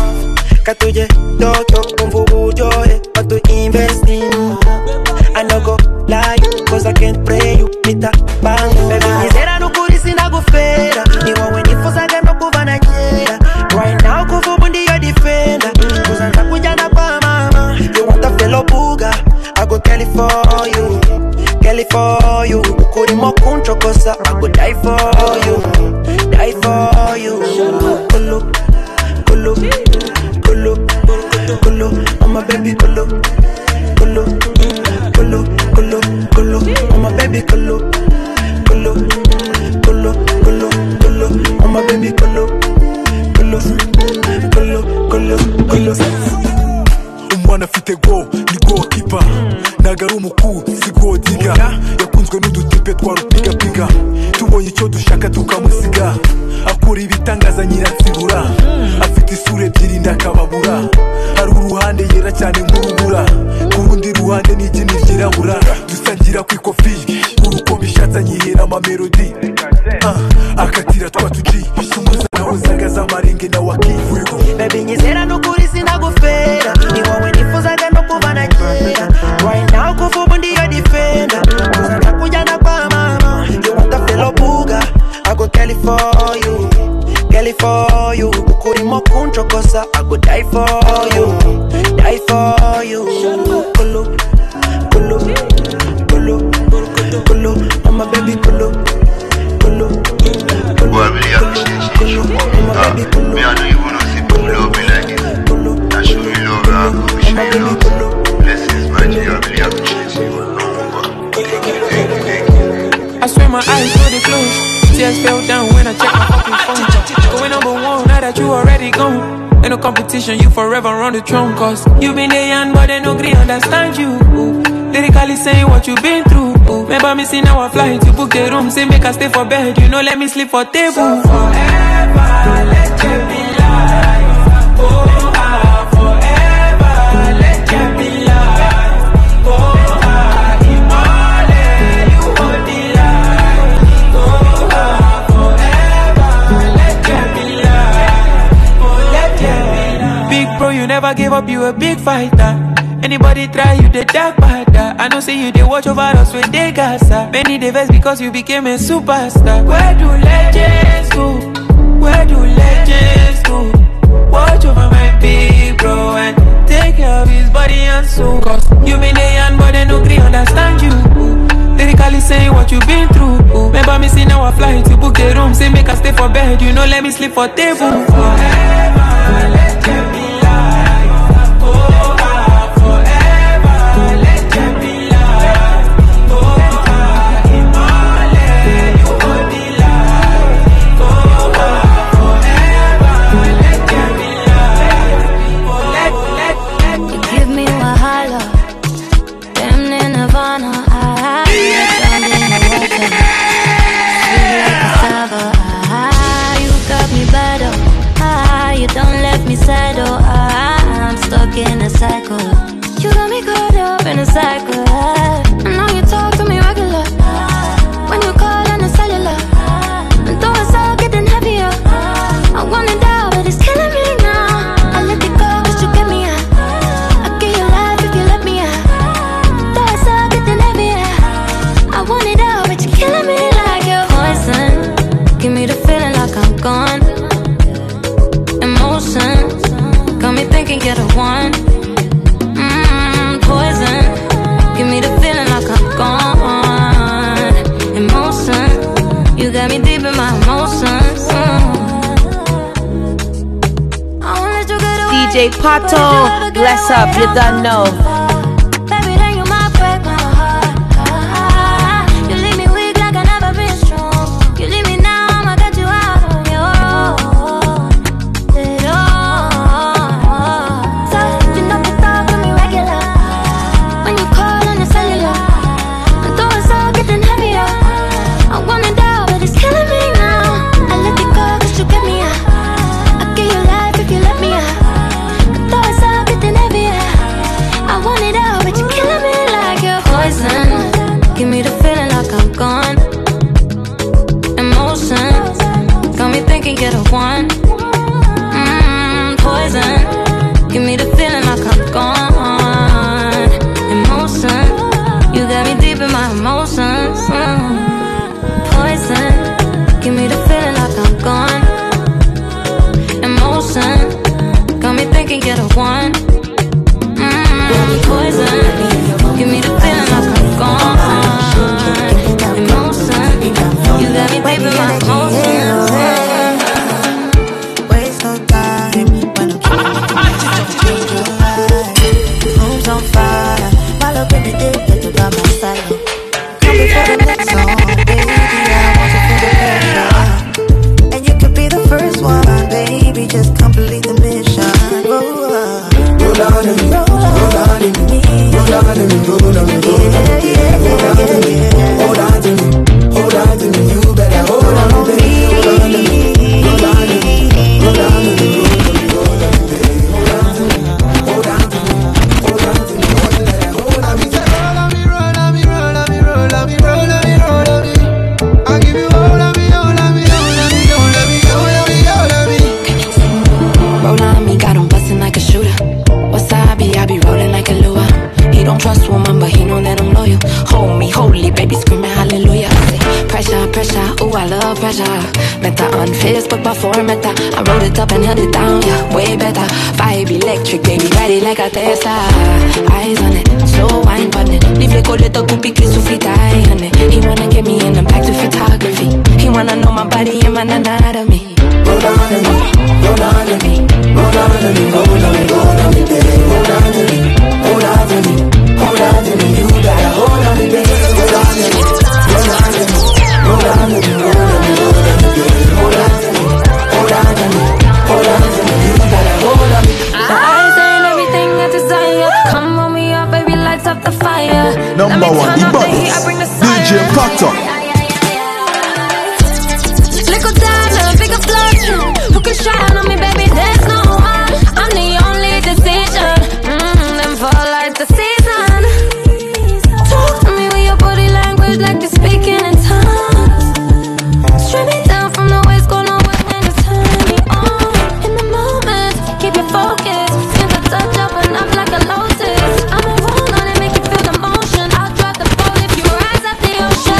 Katuye, doto, kumfugu joy, but to invest in. I no go lie, cause I can't pray you. Mita, bang, baby, nizera no kurisi na gufera. Ni wawe nifusa gano kuvana jera. Right now, kufubundi your defender. Kuzanta kujana pa mama. You want a fellow booga, I go Kelly for you. Kelly for you. Ukuri mo kuncho kosa, I go die for you. Die for you. Kulu, kulu, kulu, kulu. I'm a baby kulu. my baby colo, colo, colo, colo, colo. Umwana afite go, ni goalkeeper. Nagaru mukuru, si goal digger. Yakunzwe n'udutipe twarupiga piga. Tubonye icyo dushaka tukamusiga. Akora ibitangaza nyiransibura. Afite isura ebyiri ndakababura. Hari uruhande yera cyane nk'urubura. Ku rundi ruhande ni igini ryirabura. Dusangira ku ikofi. Uruko bishatse nyihera ama melody. Akatira twatuji. Tumuza naho zagaza amarenge na wakivu. Baby nyizera nukuri sinagufera. Ni wowe nifuzaga no kuvana kera. Right now kufubu ndiyo defender. Kuzana kujana kwa mama. You want a fellow booga. I go tell it for you. Tell it for you. Ukuri mokuncho kosa. I go die for you. Die for you. Kulu, kulu, kulu, kulu. Oh my baby kulu, kulu, kulu. Boy, really appreciate you for me. Uh, me, I don't even know if people love me like this. I show you love, I go show you love. Blessings, my G, I really appreciate you. I swear my eyes were closed. Tears fell down when I checked my fucking phone. Going number one, now that you already gone. Ain't no competition, you forever on the throne. Cause you been there young, but they no agree understand you. Ooh. Lyrically saying what you been through. Ooh. Remember me see now I fly to book the room. Say make I stay for bed, you know let me sleep for table. So forever, let you be life. Oh, ah, forever, let you be life. Oh, ah, Imole, you hold the light. Oh, ah, forever, let you be life. Oh, let you be life. Big bro, you never gave up, you a big fighter. Anybody try you, the dark bada. I know say you, they watch over us with the gasa. Many the vex because you became a superstar. Where do legends go? Where do legends go? Watch over my big bro and take care of his body and soul. Cause you been a young but they no agree understand you. Ooh. Lyrically saying what you been through. Ooh. Remember me see now I fly to book the room. Say make I stay for bed, you know let me sleep for table. So forever, let you be life. Oh, ah, forever, let you be life. Oh, ah, Imole, you hold the light. Oh, ah, forever, let you be life. Oh, let, let, let. You give me wahala, damn near Nirvana. I drowned in the water, sweet like cassava. Ah, you got me better. Ah, you don't let me settle. Ah, I'm stuck in a cycle. You got me caught up in a cycle. I know you talk to me regular. When you call on the cellular, and though it's all getting heavier, I want it out, but it's killing me now. I let it go, but you get me out. I give you life if you let me out. Though it's all getting heavier, I want it out, but you're killing me like you're poison. Give me the feeling like I'm gone. Emotions got me thinking you're the one. Mmm, poison. Give me the feeling like I'm gone. Emotion, you got me deep in my emotions. Mm. I won't let you get away. D J Pato, bless up, you don't know. Baby, then you might break my heart. You leave me weak like I never been strong. You leave me now, I'ma get you out on your own. It all. So you know you talk to me regular. When you call on the cellular, and though it's all getting heavier, I want it out, but it's killing me now. I let it go, cause you get me out. I give you life if you let me out. And though it's all getting heavier, I want it out, but you're killing me like you're poison. Give me the feeling like I'm gone. Emotions got me thinking you're the one. Mmm, poison. Give me the feeling like I'm gone. Emotion, you got me deep in my emotions. Mm. Poison, give me the feeling like I'm gone. Emotion, got me thinking you're the one. Mmm, poison, give me the feeling like I'm gone. Emotion, you got me deep in my emotions. Waste no time when I'm pressure. Meta on Facebook before Meta. I wrote it up and held it down, yeah, way better. Vibe electric, baby, ride it like a Tesla. Eyes on it, slow wine on it. Leave the cold little goopy kiss to fit die on it. He wanna get me in the back to photography. He wanna know my body and my anatomy. Roll down to me, roll down to me, roll down to me, roll down to me, roll down to me, roll down to me, hold on to me, hold on to me, you gotta hold on to me, roll down to me, roll down to me, roll down to me, roll down to me, hold on to me, hold on to me, hold on to me, you gotta hold on to me. My eyes saying everything I desire. Come on me up, baby, lights up the fire. Number one, the baddest, D J Factor. Little diamond, bigger flush. Who can shine on me, baby? There's no one. I'm the only decision. Mmm, them fall like the season. Talk to me with your body language like you're speaking in tongues. Straight me down from the waist, go nowhere when it's turning me on. In the moment, keep your focus. Feel the touch up and up like a lotus. I'ma roll on and make you feel the motion. I'll drop the boat if you rise up the ocean.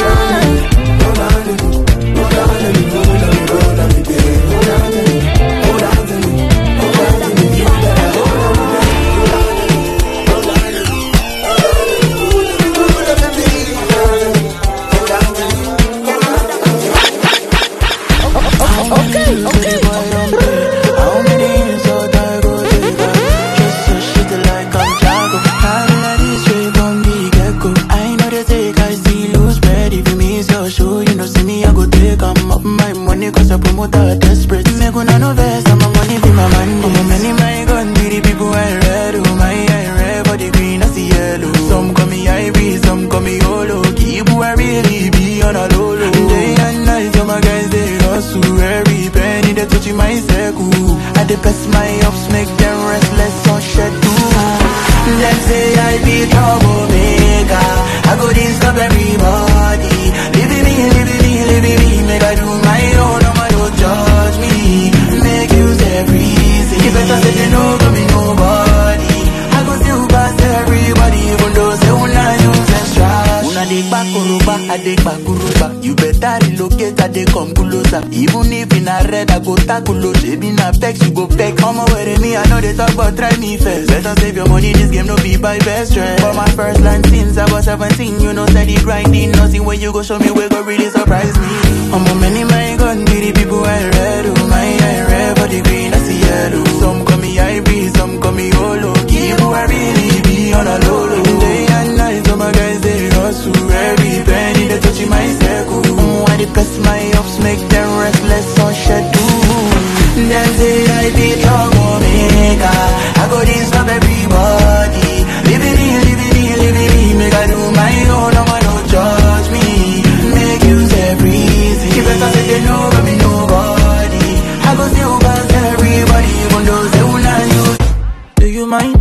You better relocate, I they come closer. Even if in a red, I go tackle. Baby, na pex, you go peck. Come over with me, I know they talk, but try me first. Better save your money, this game no be by best friend. For my first line since I was seventeen, you know steady grinding. Nothing when you go show me, we go really surprise me. I'm a many my gun, be the people I read. Oh my, I read for the green, I see yellow. Some call me I B, some call me Olo. Keep who I really be on a low low. Day and night, all my guys they hustle. Every penny they touch my circle. Mm, why they press my ups, make them restless on schedule. Them say I be trouble maker. I go disturb everybody. Live it in, live it in, live it in. Make I do my own, no man don't judge me. Make use every reason. You better say they know but me nobody. I go still pass everybody, even though they will not use. Do you mind?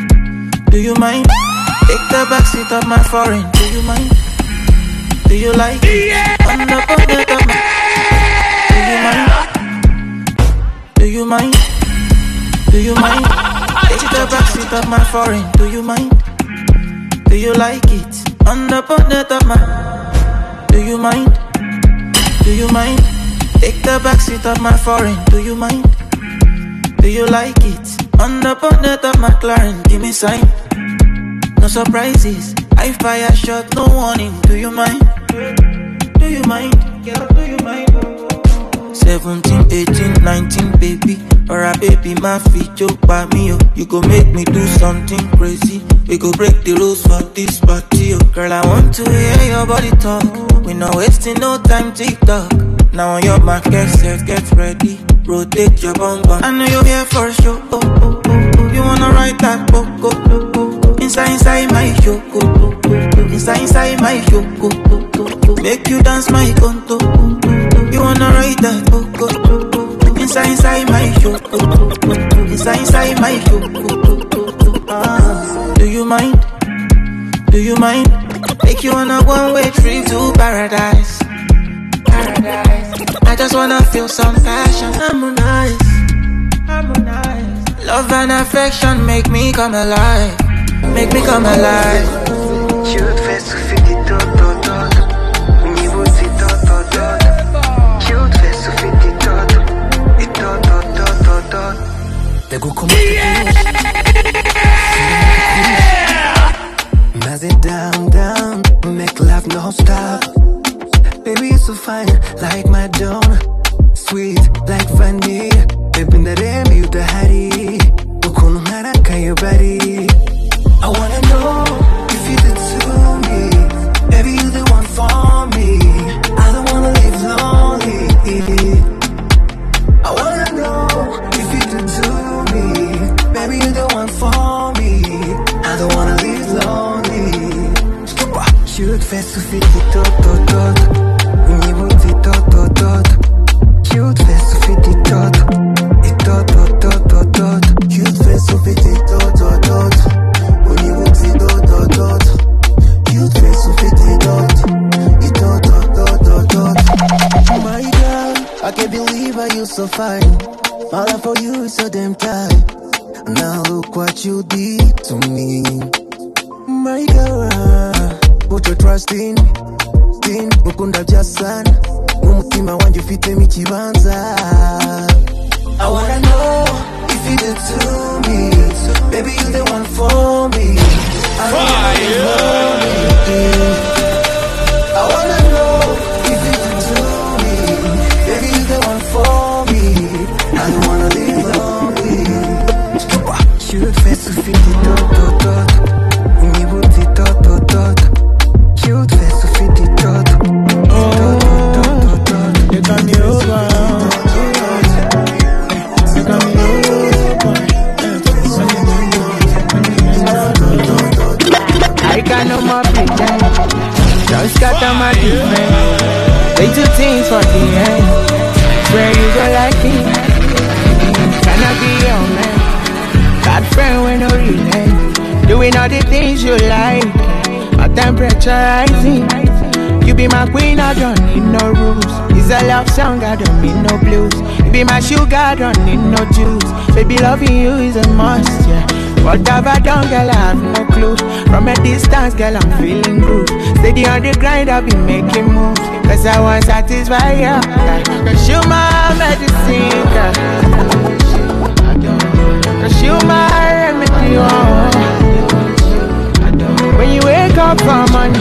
Do you mind? Take the backseat of my foreign. Do you mind? Do you like it? Yeah. On the bonnet of my. Do you mind? Do you mind? Do you mind? Take the backseat of my foreign. Do you mind? Do you like it? On the bonnet of my. Do you mind? Do you mind? Take the backseat of my foreign. Do you mind? Do you like it? On the bonnet of my McLaren. Give me sign. No surprises. I fire shot, no warning. Do you mind? Do you mind? Girl, do you mind? seventeen, eighteen, nineteen, baby. Or a baby, my feet joke by me, oh. You go make me do something crazy. We go break the rules for this party, oh. Girl, I want to hear your body talk. We not wasting no time, TikTok. Now on your mark, get set, get ready. Rotate your bum bum. I know you're here for sure. Oh, oh, oh, oh. You wanna ride that book, oh, oh, oh. Inside, inside my show, oh, oh, oh. Inside, inside my show, oh, oh, oh. Make you dance my conto. You wanna ride that book, oh, oh, oh. Inside, inside my show, oh, oh, oh. Inside, inside my show, oh, oh, oh. Ah. Do you mind? Do you mind? Take you on a one-way trip to paradise. Paradise. I just wanna feel some passion. Harmonize, harmonize. Love and affection make me come alive. Make me come alive. Je te fais souffler des tot tot tot. Au niveau c'est tot tot tot. go come yeah! As it down, down, make love no stop. Baby, you're so fine, like Madonna. Sweet, like vanilla. Baby, that am you the hari. Ukunu haraka your body. I wanna know if you did to me. Baby, you the one for me. I don't wanna live lonely. I wanna know if you did to me. Baby, you the one for me. I don't wanna live lonely. Cute face to fit it tot tot tot. You would fit tot tot tot. Cute face to fit it tot. It tot tot tot tot tot. Cute face to fit it tot tot tot. You would fit tot tot tot. Cute face to fit it tot. It tot tot tot tot tot. My girl, I can't believe how you so fine. My love for you is so damn tight. Now look what you did to me. My girl, put your trust in, in Mukunda Jasan, Mumutima wanje fite michibanza. I wanna know if you did to me. Baby, you the one for me. I wanna know. I wanna know if you did to me. Baby, you the one for me. I don't wanna live lonely. Cute face to fit it tot tot tot. Me would fit tot tot tot. Cute face to fit it tot. You got me over. You got me over. I got no more pretend. Don't scatter my defense. They do things for the end. Swear you go like me. Can I be your man? Bad friend with no relay. Doing all the things you like. My temperature rising. You be my queen, I don't need no rules. It's a love song, I don't need no blues. You be my sugar, I don't need no juice. Baby, loving you is a must, yeah. What have I done, girl, I have no clue. From a distance, girl, I'm feeling good. Steady on the grind, I'll be making moves. Cause I want to satisfy you, yeah. Cause you my medicine, girl. Cause you my remedy, oh. When you wake up from money,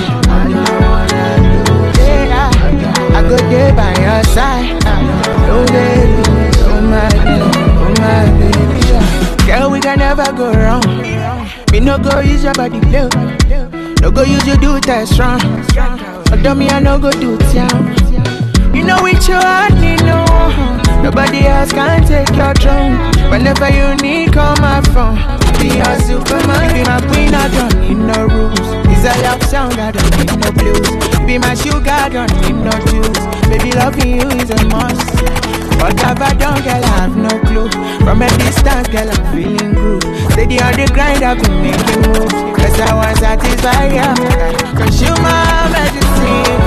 yeah, I go there by your side. Oh baby, oh my baby, oh my baby, yeah. Girl, we can never go wrong. Me no go use your body blue. No go use your do test strong. Although me I no go do town. You know it's your heart, you know. Nobody else can take your throne. Whenever you need, call my phone. Be a superman, be my queen, I don't need no rules. It's a love song, I don't need no blues. Be my sugar, I don't need no juice. Baby, loving you is a must. What have I done, girl, I have no clue. From a distance, girl, I'm feeling good. Steady on the grind, I've been making moves. Cause I want to satisfy you. Cause you my medicine,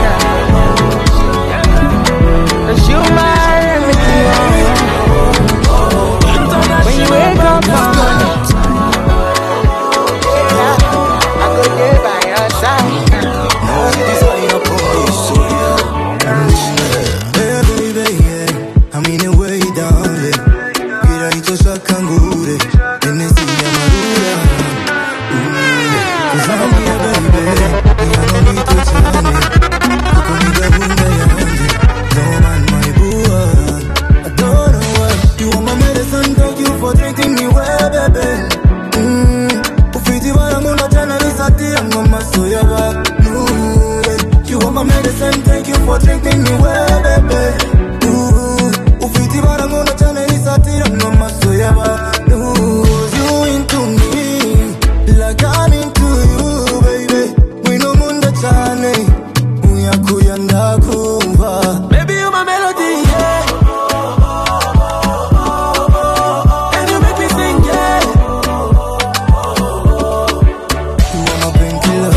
cause you my remedy. When you wake up from morning, I go there by your side. Hey baby, yeah, I'm in a way down there. Kira ito sa kangure, enesi ya marura. Cause I'm here baby, I don't need to tell me. Kuko niga bunda yande, no man my boo. I don't know why you want my medicine, thank you for drinking me well, baby. Mm, ufiti wala muna jana nisati yango masoya ba. You want my medicine, thank you for drinking me well, baby. Ooh, ufiti wala muna jana nisati yango masoya ba. Ooh, you into me, like I'm into you, baby. We no munda chane, uya kuyanda kumva. Baby, you my melody, yeah. And you make me sing, yeah. You are my painkiller.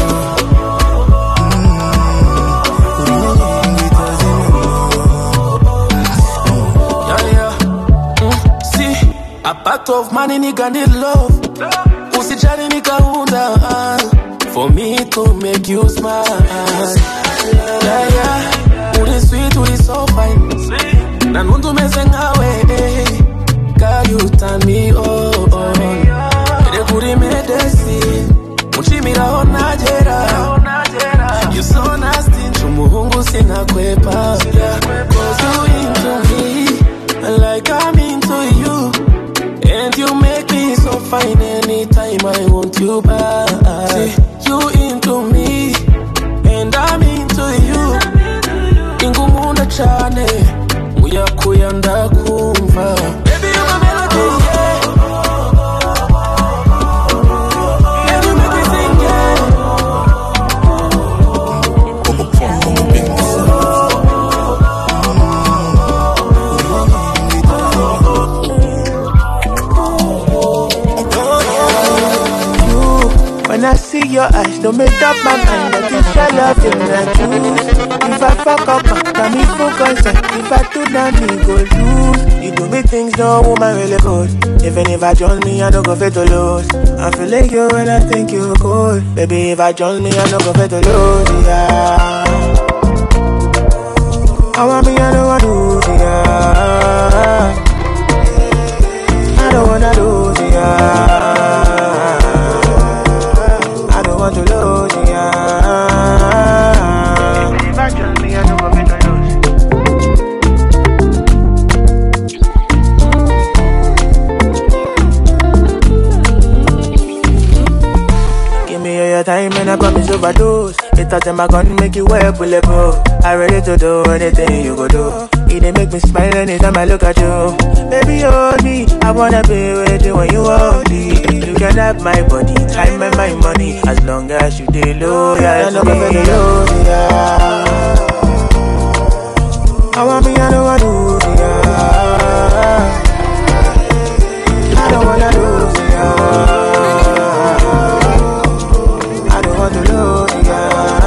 A part of money nigga need love. Usijali nikaunda for me to make you smile. Yeah, yeah. Uli sweet, uli so fine. Na nundu mesengawe. God, you turn me on. Mira Najera. You so nasty, Chumuhungu sina kwepa. Cause you into me, like I'm into you. And you make me so fine anytime I want you back. See, you into me, and I'm into you. Ingumuna chane, muya kuyanda kumva. Baby, you're my melody, yeah. Baby, you make me sing, yeah. When I see your eyes, don't make up my mind that it's your love in the juice. If I fuck up, got me focus. If I do that, me go lose. You do me things no woman really good. Even if I join me, I don't go fit to lose. I feel like you when I think you're good. Baby, if I join me, I don't go fit to lose. Yeah. I want me, I don't want to lose. Yeah. I don't wanna lose. Yeah. Want to lose, yeah. If I trust me, I know I'm going to lose. Give me all your time and I promise overdose. It touch my gun, make you wear bulletproof. I ready to do anything you go do. It dey make me smile anytime I look at you. Baby, hold me, I wanna be with you when you hold me. You can have my body, time and my money, as long as you dey loyal to me. Yeah. I want me, I don't wanna lose, yeah. I don't wanna lose, yeah. I don't want to lose, yeah.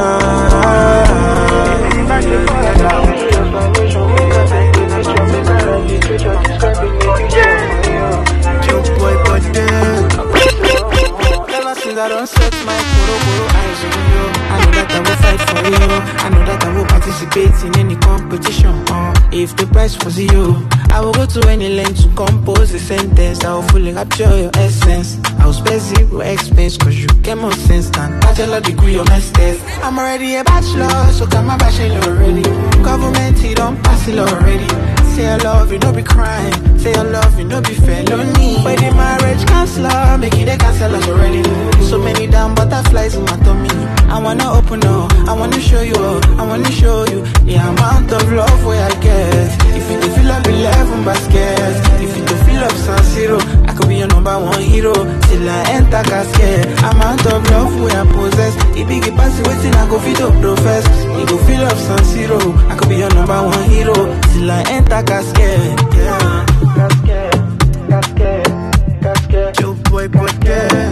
I don't set my poro poro eyes on you. I know that I will fight for you. I know that I will participate in any competition. Uh, if the price was you, I will go to any length to compose a sentence that will fully capture your essence. I will spare zero expense cause you get more sense than bachelor degree or masters. I'm already a bachelor, so come my bachelor already. Government, he don't pass it already. Say I love you, no be crime. Say I love you, no be felony. But the marriage counselor, make it a cancel us already. So many damn butterflies in my tummy. I wanna open up, I wanna show you all, I wanna show you the amount of love where I get. If you feel like eleven baskets, if you feel like San Siro, I could be your number one hero. Till I enter casket, amount of love where I possess. If you get past waiting, I go feel up profess. You go feel up San Siro, I could be your number one hero. Till I enter casket, yeah. Casket, casket, casket. Your boy, boy, yeah.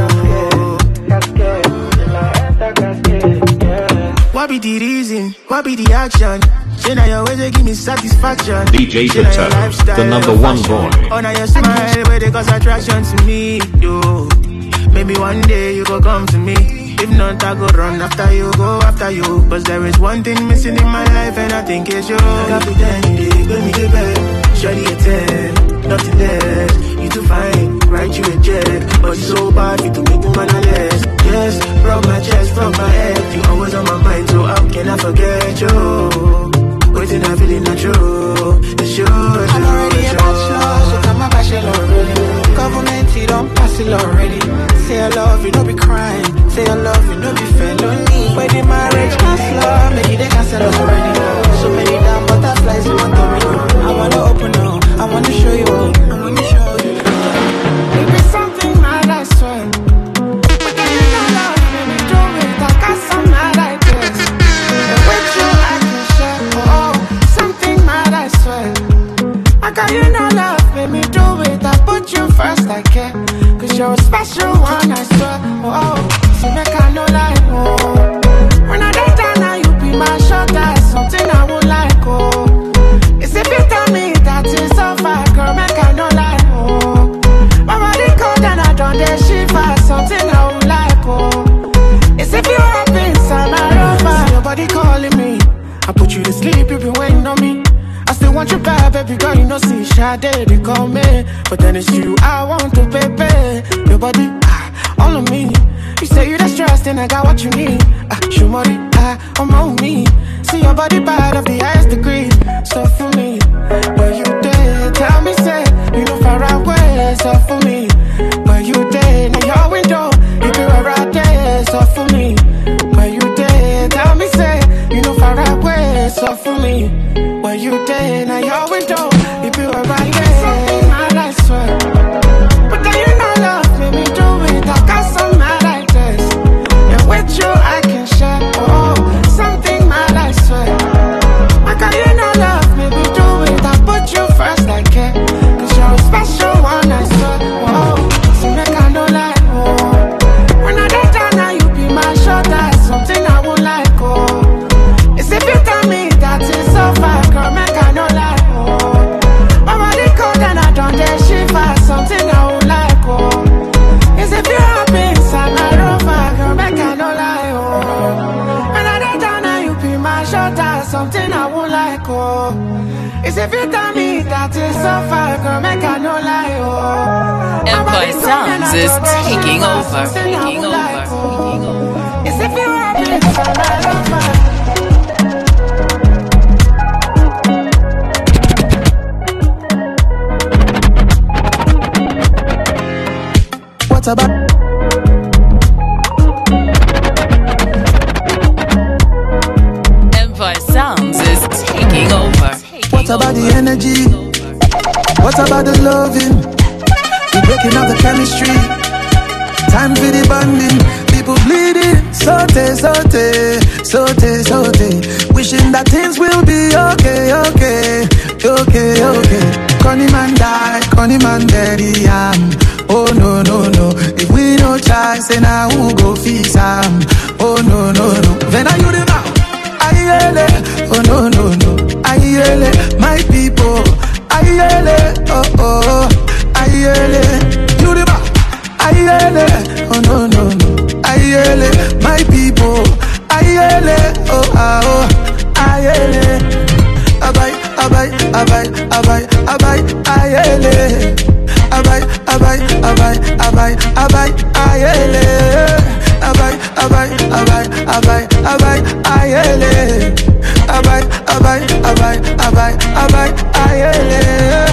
What be the reason? What be the action? Say now your way they give me satisfaction. D J Patel, the number one boy. Oh now your smile where they cause attraction to me, yo. Maybe one day you go come to me. If not, I go run after you, go after you. Cause there is one thing missing in my life and I think it's you. I got pretend you did, give me the bed. Shawty a ten, nothing less. You too fine, write you a check. But so bad, you can make me man less. Yes, rub my chest, rub my head. You always on my mind, so how can I forget you? Waiting, I feeling not true. It's you, it's I'm already a bachelor, so come my bachelor already. Government, he don't pass it already. Say I love you, no be crime. Say I love you, no be felony. Where the marriage counselor, make it a cancel us already. So many damn butterflies in my tummy. I wanna open up, I wanna show you all, I wanna show you. It be something mad, I swear. But then you don't love me, me do it, I got some mad ideas. And with you I can share, oh, something mad, I swear. I got you no love, make me do it, I put you first, I care. Cause you're a special one, I swear, oh, so make I no lie, oh. When I get down now, you be my shoulder, something I won't like, oh. It's if you tell me that it's so far, girl, make I no lie, oh. My body cold and I don't dare shiver, something I won't like, oh. It's if you up inside my rover, see your body calling me. I put you to sleep, you been waiting on me. I still want you back, baby girl, you know, see, Sade, they call me. But then it's you, I want to, baby. Your body, ah, all of me. You say you the stress, then I got what you need. Ah, show money, ah, I'm on me. See your body bad of the highest degree. So for me, where you there? Tell me, say, you know far away. So for me, where you there? Now your window, you be right there. So for me, where you there? Tell me, say, you know far away. So for me, where you there? Now your window, you be right there. Something mad, I swear. But then you know love, make me do it. I got some mad like this, and with you I can share. Oh, something mad, I swear. I got you know love, make me do it. I put you first, I care. Cause you're a special one, I swear. Whoa, so make I no lie. Oh, when I get down now, you be my shoulder. Something I won't like. Oh, it's if you tell me that it's so far, girl, make I no lie. Oh, my body cold and I don't dare shiver. Something I won't like. Oh, it's if you're happy inside my rover, girl, make I no lie. Oh, when I get down now, you be my shoulder. Something I won't like. Oh, it's if you tell me that it's so far, girl, make I no lie. Oh, Empire Sounds is taking over. Taking over. Taking over. It's if you're happy inside my rover. What about Empire Sounds is taking over. Taking what about over. the energy? What about the loving? We breaking up the chemistry. Time for the bonding. People bleeding. Saute, saute, saute, saute. Wishing that things will be okay, okay, okay, okay. Connie man die, Connie man daddy, um. Oh no, no, no. If we no try, say now who go feast am. Oh no, no, no. Then are you the man? Ayele. Oh no, no, no. Ayele. My people. Ayele. Oh, oh. Ayele. You the man? Ayele. Oh no, no, no. Ayele. My people. Ayele. Oh, ah, oh. Ayele. Abai, abai, abai, abai, abai, ayele. Abai, abai, abai, abai, abai, ayele. Abai, abai, abai, abai, abai, ayele. Abai, abai, abai, abai, abai, ayele.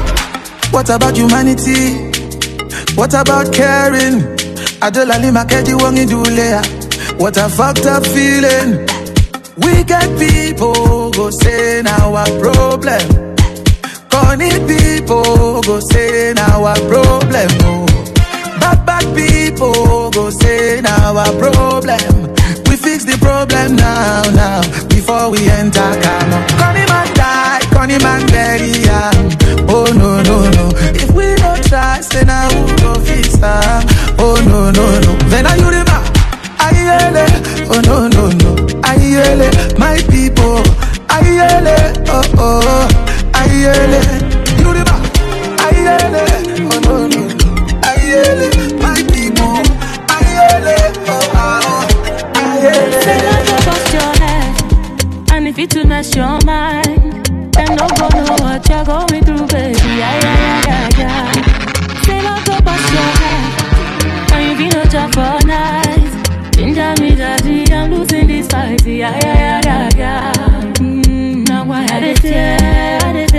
What about humanity? What about caring? Adolali makedi wangi dulea. What a fucked up feeling. We get people go say now our problem. Funny people go say now our problem. Oh. Bad bad people go say now our problem. We fix the problem now, now before we enter Kano. Connie man die, Connie man bury am. Oh no no no. If we don't try, say now who go fix am. Oh no no no. Then are you the man? Ayele. Oh no no no. Ayele. My people. Ayele. Oh oh. Ayele, you the man. Ayele, oh no no no. Ayele, my people. Ayele, oh oh. Ayele. Say not to bust your head, and if it will mess your mind, then no go know what you're going through, baby. Yeah yeah yeah yeah yeah. Say not to bust your head, and you be no job for night. Ginger me, daddy, I'm losing this fight. Yeah yeah yeah yeah yeah. Mm, now I had it yeah.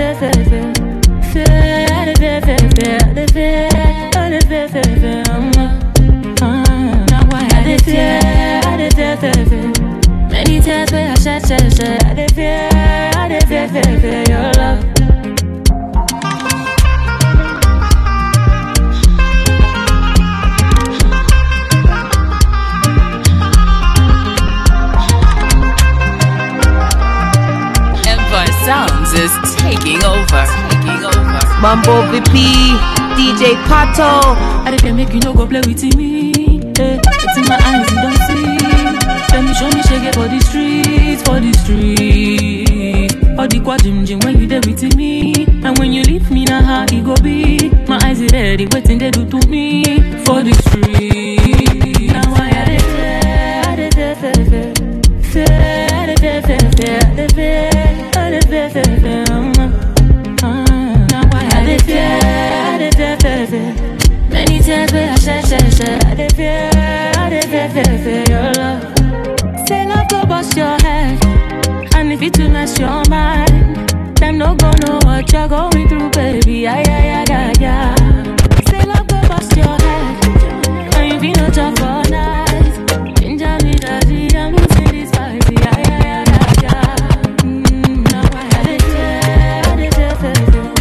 Many times where I shed, shed, shed, I did fear, I did fear, fear, fear your love. Empire Sounds is taking over. Taking over. Mambo V P, D J Pato. I didn't make you no go play with me. Hey, it's in my eyes, you don't see. Tell me, show me, shake it for the streets, for the streets. All the quad jim jim when you there with me. And when you leave me, now how it go be. My eyes are ready, waiting they do to me. For the streets. Now I had it fair, I did fair, fair, fair. Fair, I did fair, fair, fair. I did fair, I did fair, fair, fair. Now I had it fair, I did fair, fair, fair. Many times where I shed, shed, shed. I did fear, I did fe, fe, fe, your love. Say love go bust your head, and if it will mess your mind, them no go know what you're going through, baby. Ay, ay, ay, ay, ay. Say love go bust your head, and if you not talk all night, ginger me, daddy, I'm losing this fight. Ay, ay, ay, ay, ay. Mm, now I had it, had it, had it, had it.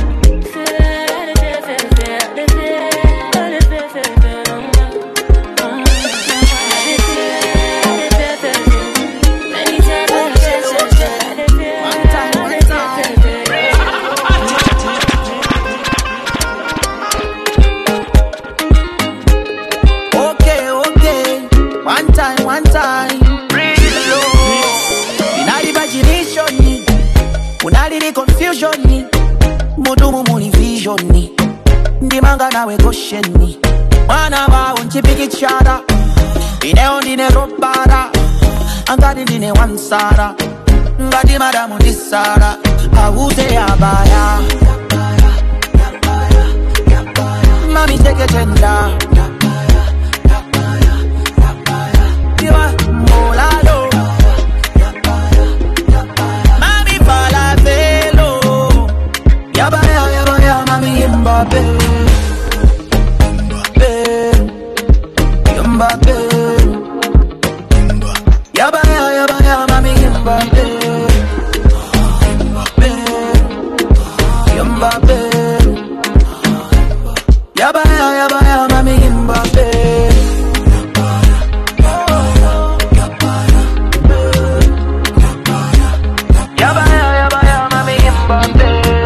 Confusion, mudumu muni vision, ndimanga nawe kosheni. Mwana wa unchipiki chara, ineo ndine robara, angadi ndine wansara, ngadi madamu disara, awute abaya. Mami take a tender, diwa molalo. Yabaya, yabaya, mami Mbappe, Mbappe, Mbappe. Yabaya, yabaya, mami Mbappe, Mbappe, Mbappe. Yabaya, yabaya, mami Mbappe. Yabaya, yabaya, mami Mbappe.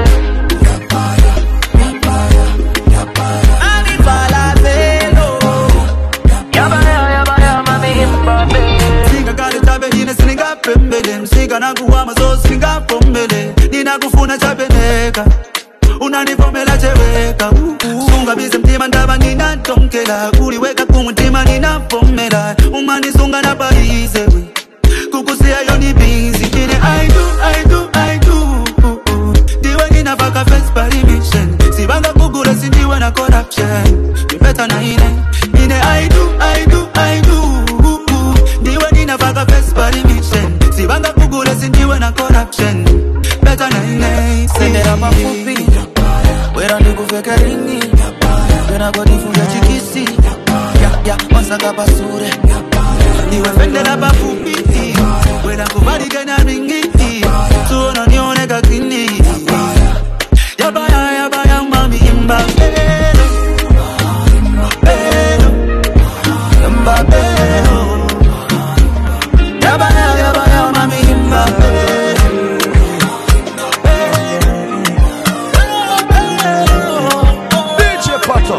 Sika na kuwama so singa pombele, nina kufuna chapeneka, unanivomela cheweka. Sunga bize mtima ndaba nina tonkela, kuliweka kumutima nina pomela. Umani sunga na paize we, kukusia yoni busy. Ine I do, I do, I do. Diwe nina vaka face permission, sibanga kugura sindiwe na corruption. Mipeta na ine, ine I do, I do, I do. Diwe nina vaka face permission, sibanga kugura sindiwe na corruption. Better na ine, sendera mafupi, wera ndiku feka ringi, wera godi funga chikisi. Ya, ya, masaka basure, diwe fendera mafupi, wera kuvali gena ringi, tuona nione kakini. Yabaya, yabaya, mami Mbappe, Mbappe, Mbappe. Yabaya, yabaya, mami Mbappe. D J Pato.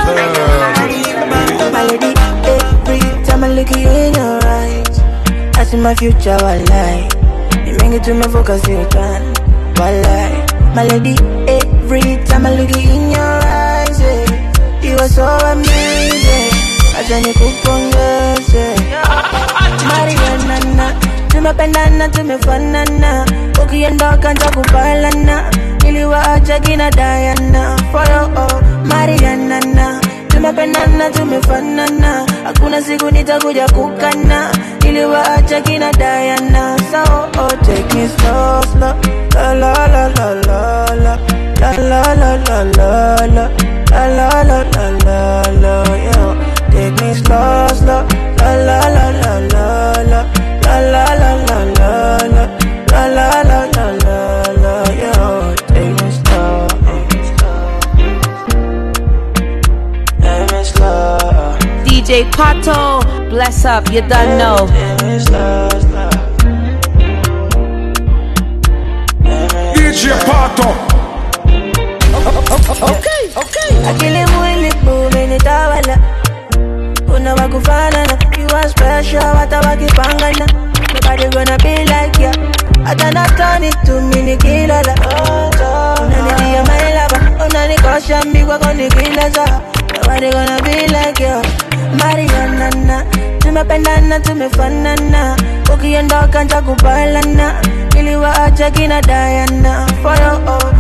My lady, every time I look at you in your eyes, I see my future, walai. You make it to me focus, you can, walai. My lady, every time I look at you in your eyes, yeah, you are so amazing. Acha nikupongeze. Mariana, tumependana, tumefanana, ukiondoka nitakubalana, niliwaacha kina Diana. For you, oh, Mariana, tumependana, tumefanana, hakuna siku nitakuja kukana, niliwaacha kina Diana. So, oh, take me slow, slow, la la la la la la, la la la la la la, la la la la la la, yeah. Take me slow, slow, la la la la la la, la la la la la la, la la la la la la, yeah. Take me slow, take me slow. D J Pato, bless up, you done know. Take me slow, slow. D J Pato. Okay, okay. Akili mwili umenitawala, kuna wakufanana, you are special, wata wakipangana. Nobody gonna be like ya, hata na turn it to me nikilala. Unanidia my lover, unanikosha mbigwa kunikilaza. Nobody gonna be like ya, Mariana. Tumependana, tumefanana, ukiondoka nitakubalana, niliwaacha kina Diana. For you, oh,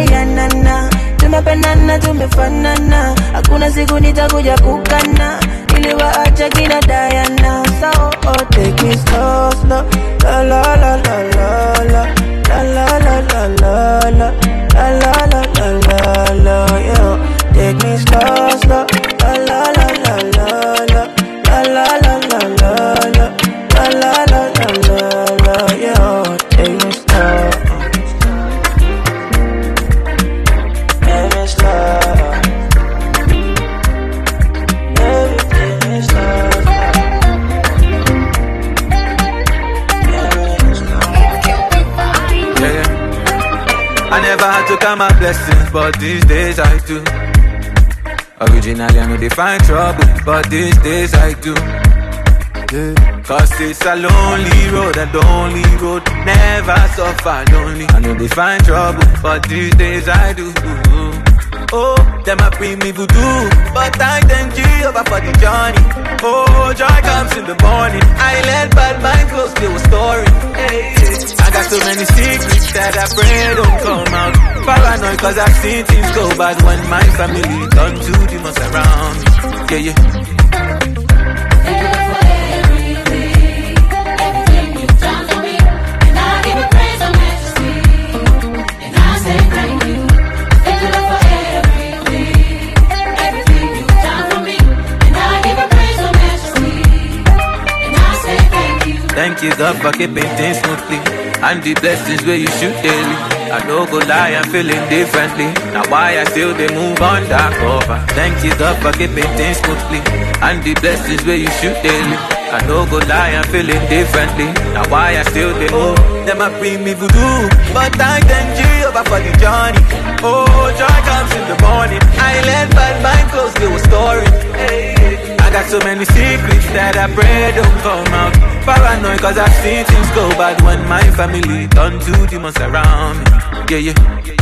Mariana, tumependana, tumefanana, hakuna siku nitakuja kukana, deliver a check in a Diana. So, oh, take me slow, slow. La la la la la la. La la la la la la. La la la la la la. Yeah, take me slow, slow. La la la la la la. La la la la la la. La la la la la la. Yeah, take me slow. Take me slow. I never had to count my blessings, but these days I do. Originally I know they find trouble, but these days I do. Yeah. Cause it's a lonely road, and the only road never suffer lonely. I know they find trouble, but these days I do. Oh, them a bring me voodoo, but I thank Jehovah for the journey. Oh, joy comes in the morning. I let bad mind close to a story. Hey, I got so many secrets that I pray don't come out. Paranoid cause I've seen things go bad when my family done to demons around me. Yeah, yeah. Thank you, God, for keeping things smoothly. And the blessings where you shoot daily. I don't go lie, I'm feeling differently. Now why I still they move on that cover. Thank you, God, for keeping things smoothly. And the blessings where you shoot daily. I don't go lie, I'm feeling differently. Now why I still they move. Them a bring me voodoo, but I thank Jehovah for the journey. Oh, joy comes in the morning. I let bad mind close to a story. Hey. I got so many secrets that I pray don't come out. Paranoid cause I've seen things go bad when my family done to demons around me. Yeah, yeah.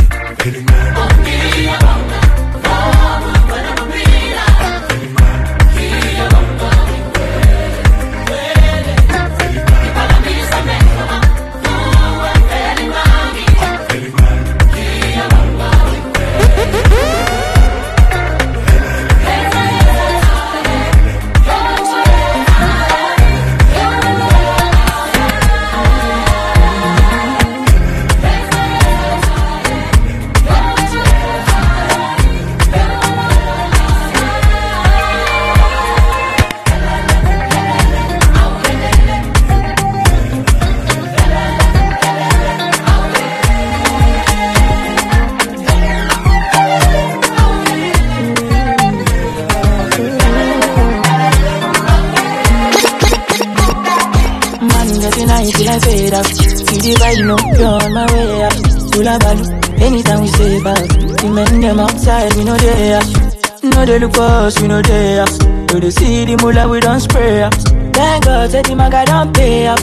Anytime we say back, the men them outside, we know they are. No they look for us, we know they are. No they see the mullah, we don't spray up. Thank God that the maga don't pay up.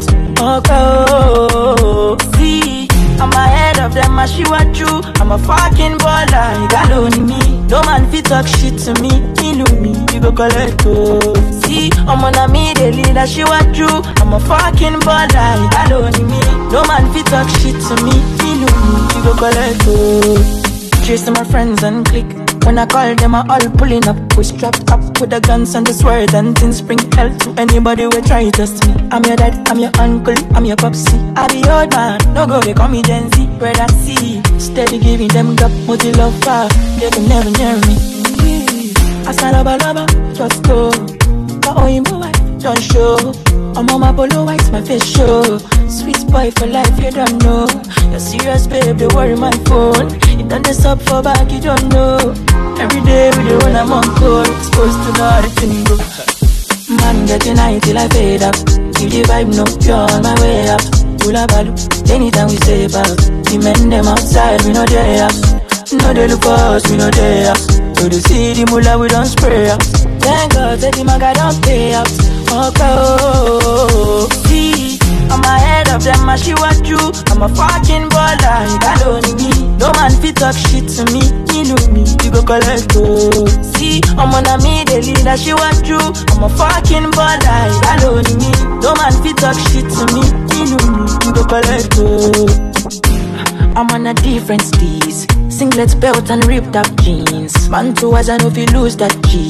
Okay, see, I'm ahead of them, I see what you. I'm a fucking baller, you got only me. No man fit talk shit to me, he know me, you go collect oh. See, I'm on a me, they lead, I see what you. I'm a fucking baller, you got only me. No man fit talk shit to me, he know me, you go collect oh. Chasing my friends and click. When I call them, I all pulling up. We strapped up with the guns and the sword and things bring hell to anybody who try to test me. I'm your dad, I'm your uncle, I'm your popsy. I be old man, no go, they call me Gen Z. Brother C, steady giving them gap, what you love for. They can never near me. I stand up, lover, just go. But oh, you boy, don't show. I'm on my polo white, my face show. Sweet boy for life, you don't know. You're serious, babe, they worry my phone. You done this up for back, you don't know. Every day with the one I'm on call. Supposed to know how the thing go. Man, getting high till I fade up. Keep the vibe, no, you're on my way up. Pull up, balu, anytime we say back. The men, them outside, we know they up. No, they look for us, we know they up. So they see the mullah, we don't spray up. Thank God that the maga don't pay up. Okay, see, I'm ahead of them, I see what you. I'm a fucking baller, you got only me. No man fit talk shit to me, he know me, you go collect oh. See, I'm on a me, they lead, I see what you. I'm a fucking baller, you got only me. No man fit talk shit to me, he know me, you go collect oh. I'm on a different steez. Singlet belt and ripped up jeans. Man two as I know if you lose that cheese.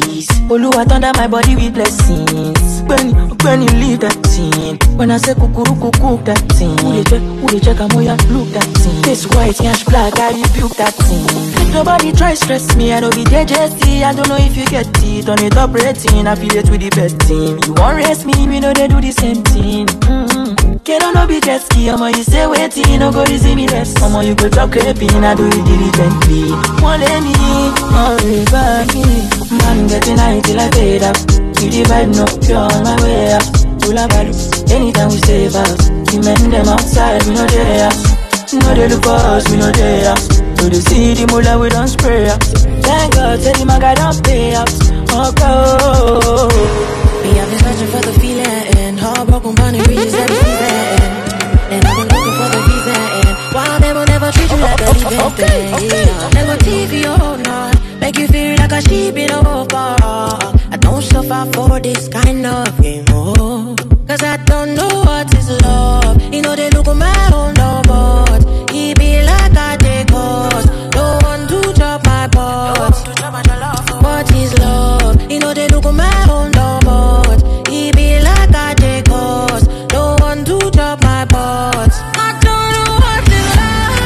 Oluwa thunder my body with blessings. When, when you leave that thing, when I say kukuru cook that thing, who they check, who they check, I'm oh yeah, look that thing. This white, cash black, I rebuke that thing. Nobody try stress me, I don't be J J C. I don't know if you get it, on it up rating, affiliate with the best team. You won't race me, we know they do the same thing. Mm-hmm. Can't no be jet ski, I'ma you say waiting, no go easy me less. I'ma you go talk craping, I do it diligently. One let me, one river me. Man getting high till I fade up. You the vibe no pure on my way up. Pull up value, anytime we save us. We men them outside, we know they are. No they look for us, we know they are. So they see the moolah, we don't spray up. Thank God, tell him I got don't pay up. Oh go. Me, I've been searching for the feeling. Heartbroken money reaches every season. And I've been looking for the reason. Why they will never treat you like a living okay, thing. okay, okay. Never T V or not. Make you feel like a sheep in a car. I don't suffer for this kind of game, oh. Cause I don't know what is love. You know they look at my own but he be like I take cost. No one to drop my pot. What is love? You know they look at my own but he be like I take cost. No one to drop my pot. I don't know what is love.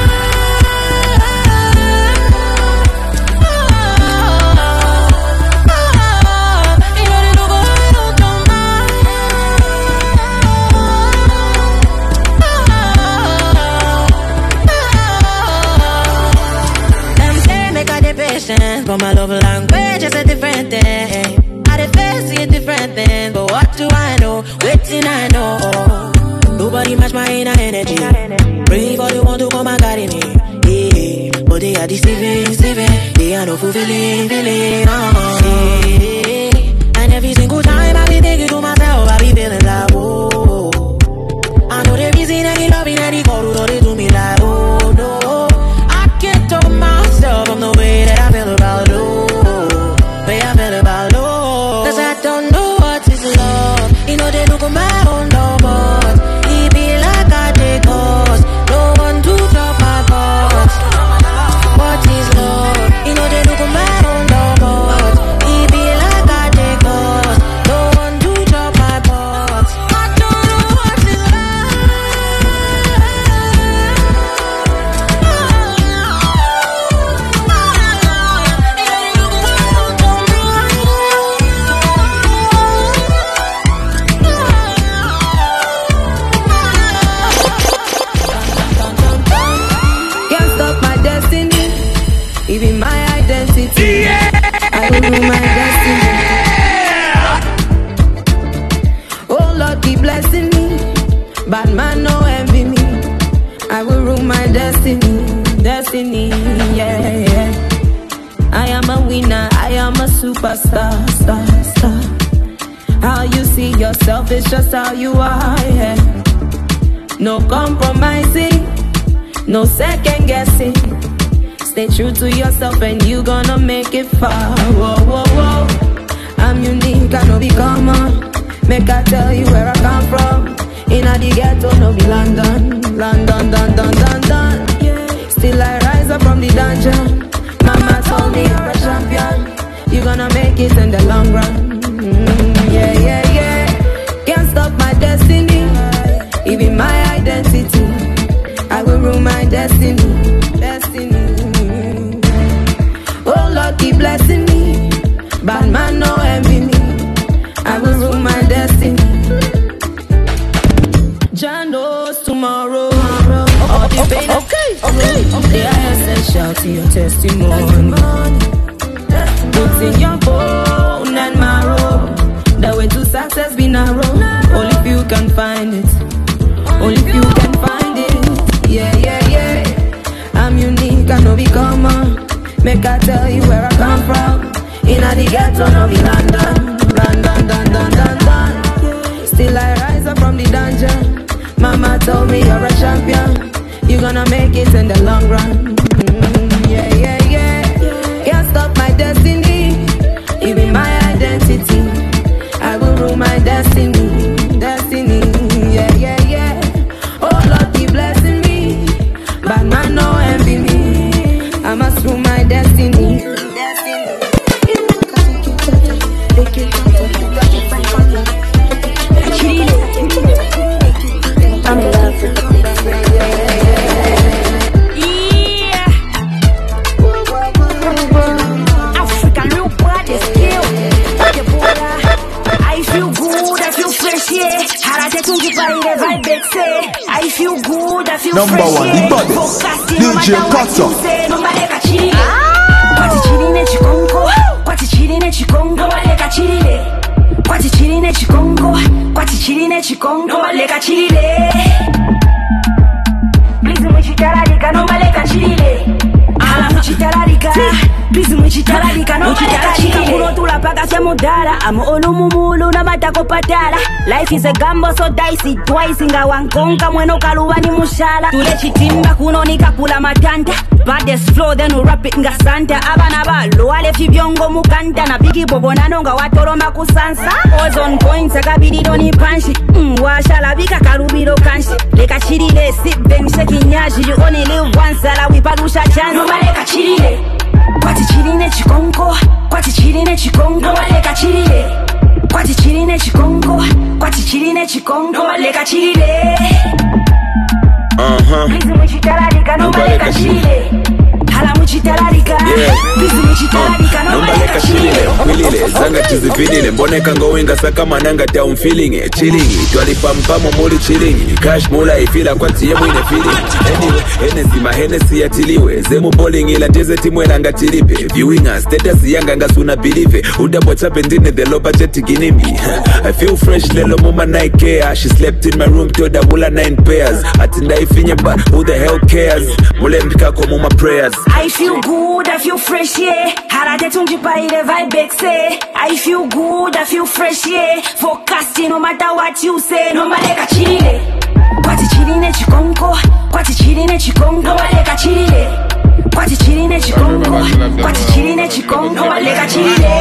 But my love language is a different thing. I defense see a different thing. But what do I know? Waiting I know. Nobody match my inner energy. Pray for the one to come and carry me. Yeah. But they are deceiving, deceiving. They are no fulfilling, feeling. Oh. Yeah. And every single time I be thinking to myself, I be feeling like, oh. I know the reason I get love in any corridor, they do me like, oh no. I can't talk myself from the way that I feel about you. Way I feel about you. Cause I don't know what is love. You know they look at my own but he be like I take cost. No one to drop my box. What is love? You know they look at my own but he be like I take cost. No one to drop my box. I don't know what is even my identity. Yeah. I will rule my destiny. Oh Lord, keep blessing me. Bad man, no envy me. I will rule my destiny. Destiny, yeah, yeah. I am a winner. I am a superstar, star, star. How you see yourself is just how you are, yeah. No compromising, no second guessing. Stay true to yourself and you gonna make it far. Whoa, whoa, whoa. I'm unique, I know be common. Make I tell you where I come from. In a the ghetto, no be London. London, dun, dun, dun, dun. Yeah. Still I rise up from the dungeon. Mama told me you're a champion. You gonna make it in the long run. Mm, yeah, yeah, yeah. Can't stop my destiny. Even my identity. I will rule my destiny. Destiny. Oh Lord, keep blessing me. Bad man, no envy me. I will rule my destiny. Jah knows tomorrow. All the pain, okay, okay, they are essential to your testimony. It's in your bone and marrow. The way to success be narrow. Only if you can find it. Only if you can find it. Yeah, yeah, yeah. I'm unique, I know be common. Make I tell you where I come from. In a the ghetto, no be London. London, dun, dun, dun, dun. Still I rise up from the dungeon. Mama told me you're a champion. You gonna make it in the long run. Mm, yeah, yeah, yeah. Can't stop my destiny. Even my identity. I will rule my destiny. Destiny, yeah, yeah, yeah. Oh Lord, keep blessing me. Bad man, no envy me. I must rule my destiny. say. I feel good, I feel Number fresh. one, yeah. the baddest. Focus, D J no matter what Cutter. you say, no matter chile. Kwati chirine chikongo, kwati chirine chikongo, leka chile. Kwati chirine chikongo, kwati chirine chikongo, leka chile. Please muchitararika, no leka chile. Ala muchitararika, please muchitararika, no leka chile. Kuno tulapaka sya mudala, amu olumumulu na matako patala. Life is a gamble so dicey, twice inga wankonka mweno kaluwa ni mushala. Tule chitimba kuno nikakula matanta. Baddest flow then we rap it nga santa. Abana balo ale fibyongo mukanta. Na bigi bobo nanonga watoloma kusansa. Always on point sakabidi doni panshi. Mm, washala bika karubiro kanshi. Leka chirile sit then shake nyashi. You only live once ala wiparusha chance. No leka chirile. Kwati chirine chikongo, kwati chirine chikongo, leka chirile. Kwati chirine chikongo, kwati chirine chikongo, leka chirile. Uh-huh. Please muchitararika, no leka chirile. Hala muchitararika, please muchitararika, no leka chirile. Wilile, zanga tizivinile. Mboneka ngowinga saka mananga ta I'm feeling it. Chilling it, twalipampamo muli chilling. Cash mula ifila kwa tiye mwine feeling. Anyway, Hennessy ma Hennessy atiliwe. Zemu bowling ila teze timwe langa tilipe. Viewing us, status yanga nga suna believe. Udabo chapendine the low budget ginimbi. I feel fresh lelo muma night care. She slept in my room to the mula nine pairs. Atinda ifinye but who the hell cares? Mule mpika kwa muma prayers. I feel good, I feel fresh, yeah. Harate tunjipa ile vibe say. I feel good, I feel fresh, yeah. Forecasting no matter what you say. No maleka chile. Kwati chirine chikongo, kwati chirine chikongo, leka chile. Kwati chirine chikongo, kwati chirine chikongo, leka chile.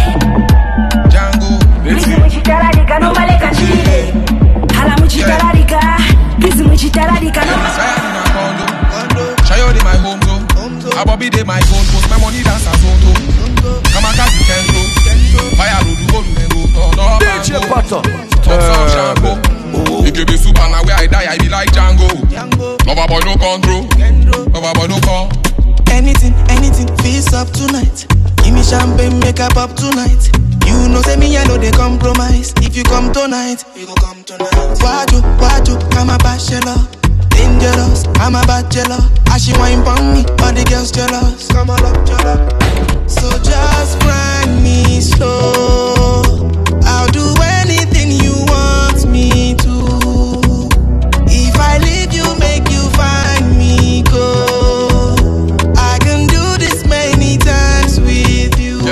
Bizi muchitararika, no maleka chile. Hala muchitararika, bizi muchitararika, no Shayo de my home zone. Abobi de my phone post. My money dance as on to. Come on, cast the fire road, go to the D J Cutter. Top some shampoo. If you be super now where I die, I be like Django. Lover boy no control. Lover boy no call. Anything, anything, face up tonight. Give me champagne, make up up tonight. You know say me, I know they compromise. If you come tonight, we go come tonight. Waju, waju, I'm a bachelor. Dangerous, I'm a bachelor. As she wine pon me, all the girls jealous. Come on up, jealous. So just grind me slow. I'll do anything you want me to. If I leave you, make you find me, go. I can do this many times with you.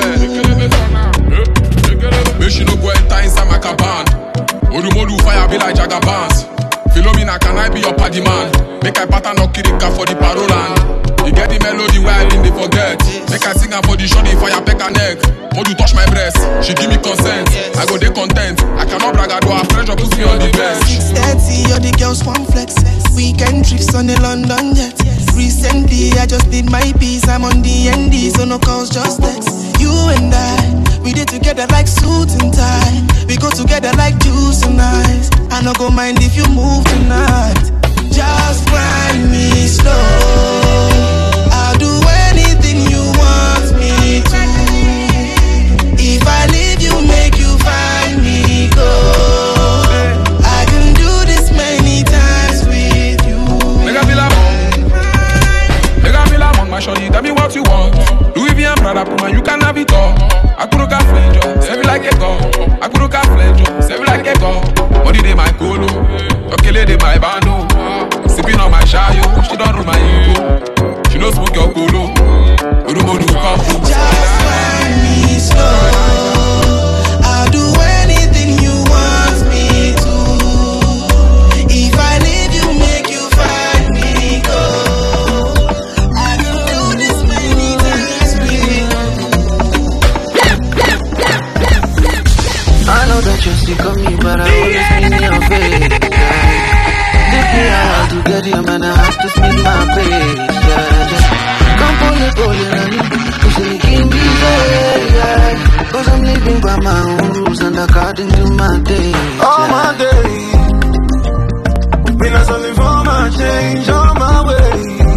Make she no go enter inside my caban. Modu modu fire be like Jagabans. Philomena, can I be your party man? Make I pattern up Kirika for the paroland. You get the melody where I didn't they forget. Make I sing her for the shoddy for your peck and neck. Modu touch my breast, she give me consent. I go dey content, I cannot brag, I do her pressure, put me on the bench. Steady, all the girls want flex. Weekend trips on the London jet. Recently, I just did my piece, I'm on the N D, so no calls, just text. You and I, we did together like suit and tie. We go together like juice and ice. I no go mind if you move tonight. Just grind me slow. I'll do anything you want me to. If I leave you, make you find me, go. I can do this many times with you. Make I feel among. Make I feel among my shorty, tell me what you want. Louis V and Prada, Puma, you can have it all. I could look at flange, save it like a go. I could look at flange, save it like a go. Body de my colo, okay de my bando. Sipping on my shayo, she don't rule my ego. She no smoke your colo. Urumo do come. Just find me slow. I'll do anything you want me to. If I leave you, make you find me, go. I can do this many times with you. I know that you're sick of me, but I always mean your face. Take me out to get you, man, I have to speak my pace. Yeah, yeah. Come pull it, pull it, and you say you can't be there, yeah. Cause I'm living by my own rules and according to my days. Yeah. All my days, been hustling for my change on my way.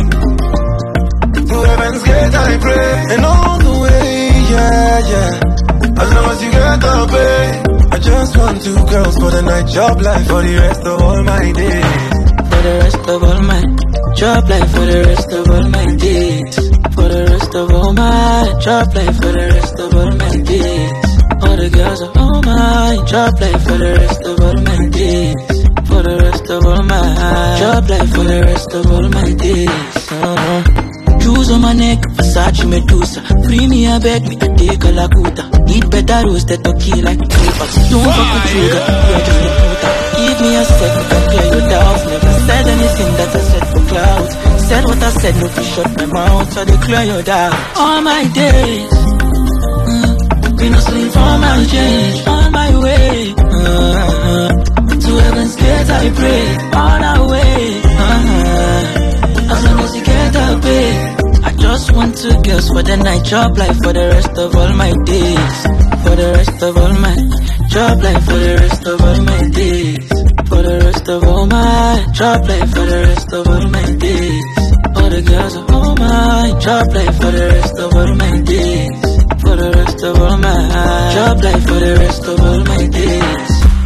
To heaven's gate I pray, and all the way, yeah, yeah. As long as you get the pay, I just want two girls for the night, job life for the rest of all my days. For the rest of all my job life, for the rest of all my days. For the rest of all my job life, for the rest of all my days. All the girls are all my job life, for the rest of all my days. For the rest of all my job life, for the rest of all my days. Uh-huh. Jewels on my neck, Versace Medusa. Free me, I beg me, I take a lakuta. Eat better roasted turkey like clippers. Don't fuck with sugar, you're just a puta. Give me a sec, I can clear your doubts. Never said anything that I said for clouds. Said what I said, no fish shut my mouth, so they clear your doubts. All my days, mm, been hustling for my change, on my way. Uh-huh. To heaven's gates I pray, on our way. Uh-huh. As long as you get up, pay. I just want two girls for the night, job life for the rest of all my days. For the rest of all my job life, for the rest of all my days. For the rest of all my job life, for the rest of all my days. All the girls are all my job life for the rest of all my days. For the rest of all my job life, for the rest of all my days.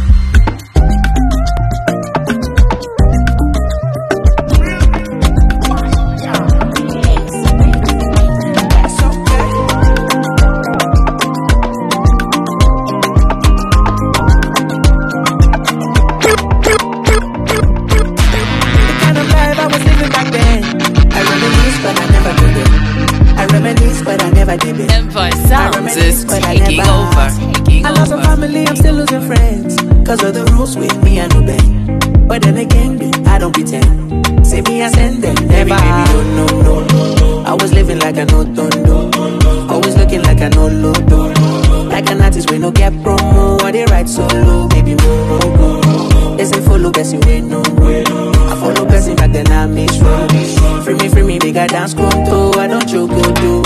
Empire Sounds is taking over. Taking I lost over. a family, I'm still losing friends. Cause of the rules with me, I no bend. But then again, me, I don't pretend. Say me, I send them. Never, baby, no, no, no, no. I was living like I no, no, no. Always looking like I no, no, no. Like an artist, we no get promo. I they write solo, baby, no, no, no. They say follow, Bessie, we no, no. I follow Bessie, back then I miss road. Free me, free me, big I dance conto. I don't joke, go do.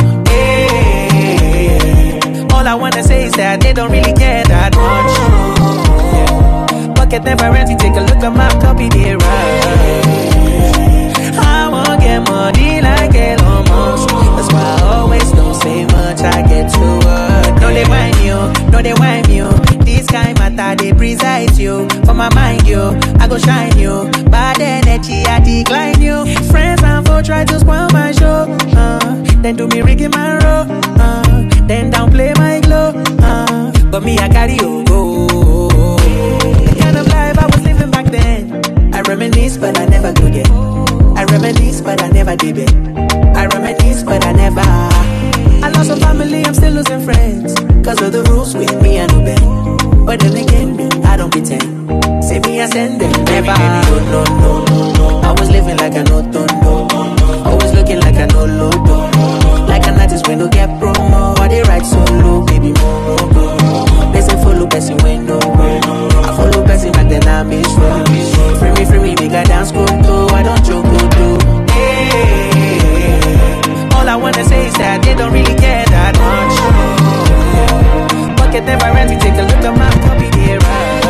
All I wanna say is that they don't really care that much. Yeah. Pocket never empty, take a look at my copy, they right. I won't get money like Elon Musk. That's why I always don't say much, I get to work. No, they whine you, no, they whine you. This kind matter, they preside you. For my mind, you, I go shine you. Bad energy, I decline you. Friends and foe try to spoil my show. Uh, then do me rigging my row. Uh, Then downplay my glow, uh, but me I carry you go. The kind of life I was living back then. I reminisce, but I never go there. I reminisce, but I never did it. I reminisce, but I never. I lost a family, I'm still losing friends. Cause of the rules with me I no bend. But then again, me I don't pretend. Say me I send them, never. No, no, no, no, no. I was living like I no, no, no. Always looking like I no, no, no. Like an artist when no get promo. I they write solo, baby, more, more. They say follow Bessie when no way. I follow Bessie back then I miss road. Free me, free me, make a dance conto. I don't joke, go do. Hey, all I wanna say is that they don't really care that much. Pocket never empty, take a look at my copy, they right.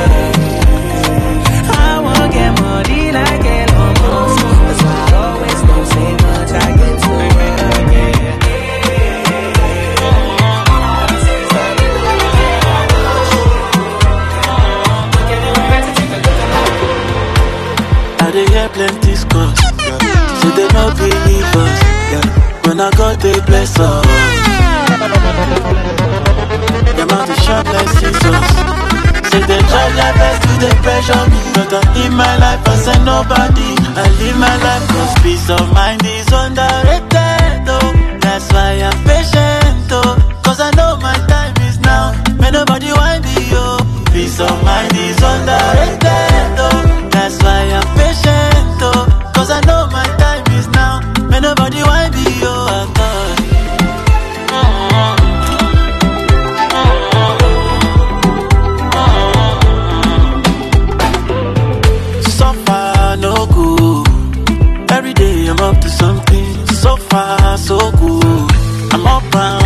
I won't get money like Elon Musk. That's why I always don't say much, I get to it. I dey hear plenty scores, yeah. So they no believe us, yeah. When I got the bless us, them out to shop like scissors. Say they try their best to they pressure me, but I live my life as a nobody. I live my life cause peace of mind is underrated, oh. That's why I'm patient, oh. Cause I know my time is now. May nobody want me, oh. Peace of mind is underrated, oh. That's why I'm patient, oh. Cause I know my time is now. May nobody want me, oh. So far, no good. Every day I'm up to something. So far, so good. I'm up and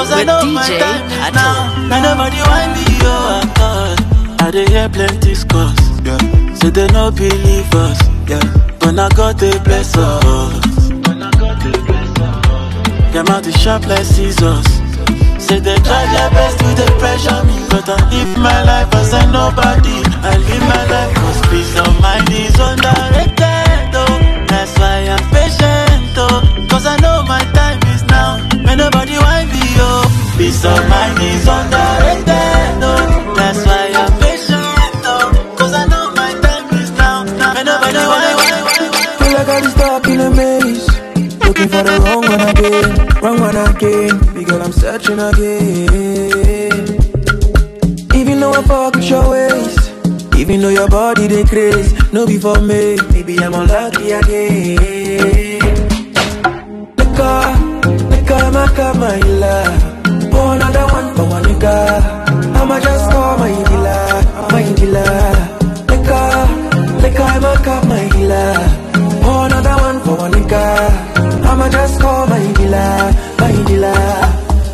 Cause I with know D my J time is Pato. now. Now nobody want me, oh, I thought. I dey hear plenty scores, yeah. Say they no believe us, yeah. But now God they bless us. Them out the sharp like scissors. Say they try their best to they pressure me, but I live my life as I nobody. I live my life cause peace of mind is underrated, oh. That's why I'm patient, oh. Cause I know my time is now. When nobody want me, oh. Peace of mind is underrated, oh. That's why I'm patient, oh. Cause I know my time is now. When nobody want me, feel like I be stuck in a maze, looking for the wrong one again, wrong one again. Big girl, I'm searching again. Even though I fuck with your ways, even though your body they craze, no be for me, maybe I'm unlucky again. Nigga, nigga, maka my love, pour another one for one nigga. I'ma just call my dealer, my dealer. Nigga, nigga, maka my dealer, pour another one for one nigga. I'ma just call my dealer, my dealer.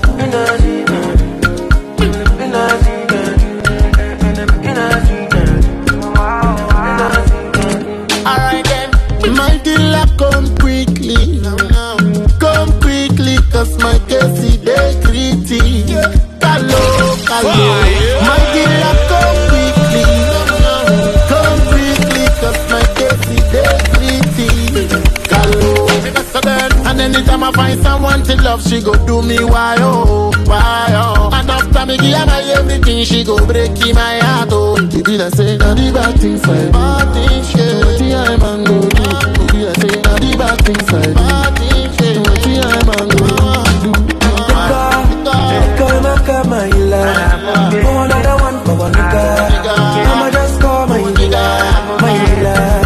Alright then, my dealer come quickly, come quickly, cause my case is day gritty. Hello, hello, my dealer come quickly, come quickly, cause my case is day gritty. Hello. And anytime I find someone to love, she go do me why oh, why oh. And after me give her my everything, she go break in my heart oh. It be like say, now the bad things I do, bad things yeah. What the I man go do? It be like say, now the bad things I do, bad things yeah. What the I man go do? Nigga, nigga, my love, pour another one for one nigga. I'ma just call my dealer, my dealer.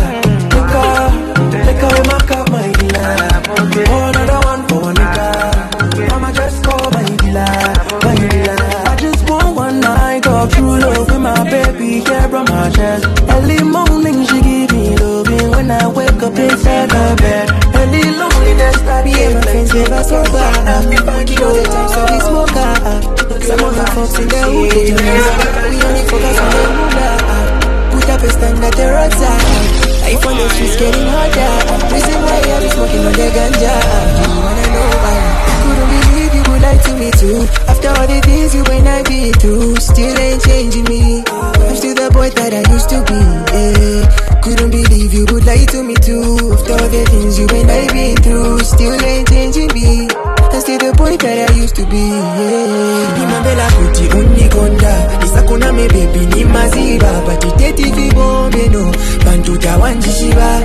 Nigga, nigga, my my dealer. Oh, another one for one nigga. I'ma just call my dealer, my dealer. I just want one night of true love with my baby here from my chest. Early morning she give me loving when I wake up inside her bed. Early loneliness, I be in my friends never so bad. You know the times that we smoke up. Some of the folks in the hood they do nice, we only focus on the hood. Put up a stand at the roadside. Life on the streets getting harder. Reason why I be smoking on the ganja. You wanna know why? Couldn't believe you would lie to me too. After all the things you and I be through, still ain't changing me. I'm still the boy that I used to be. Yeah. Couldn't believe you would lie to me too. After all the things you and I be through, still ain't changing me. I'm still the boy that I used to be. Yeah. Nimambela kuti unikonda, nisakuna me baby ni maziba, but iteti vibombe no, bantuta wanjishiba.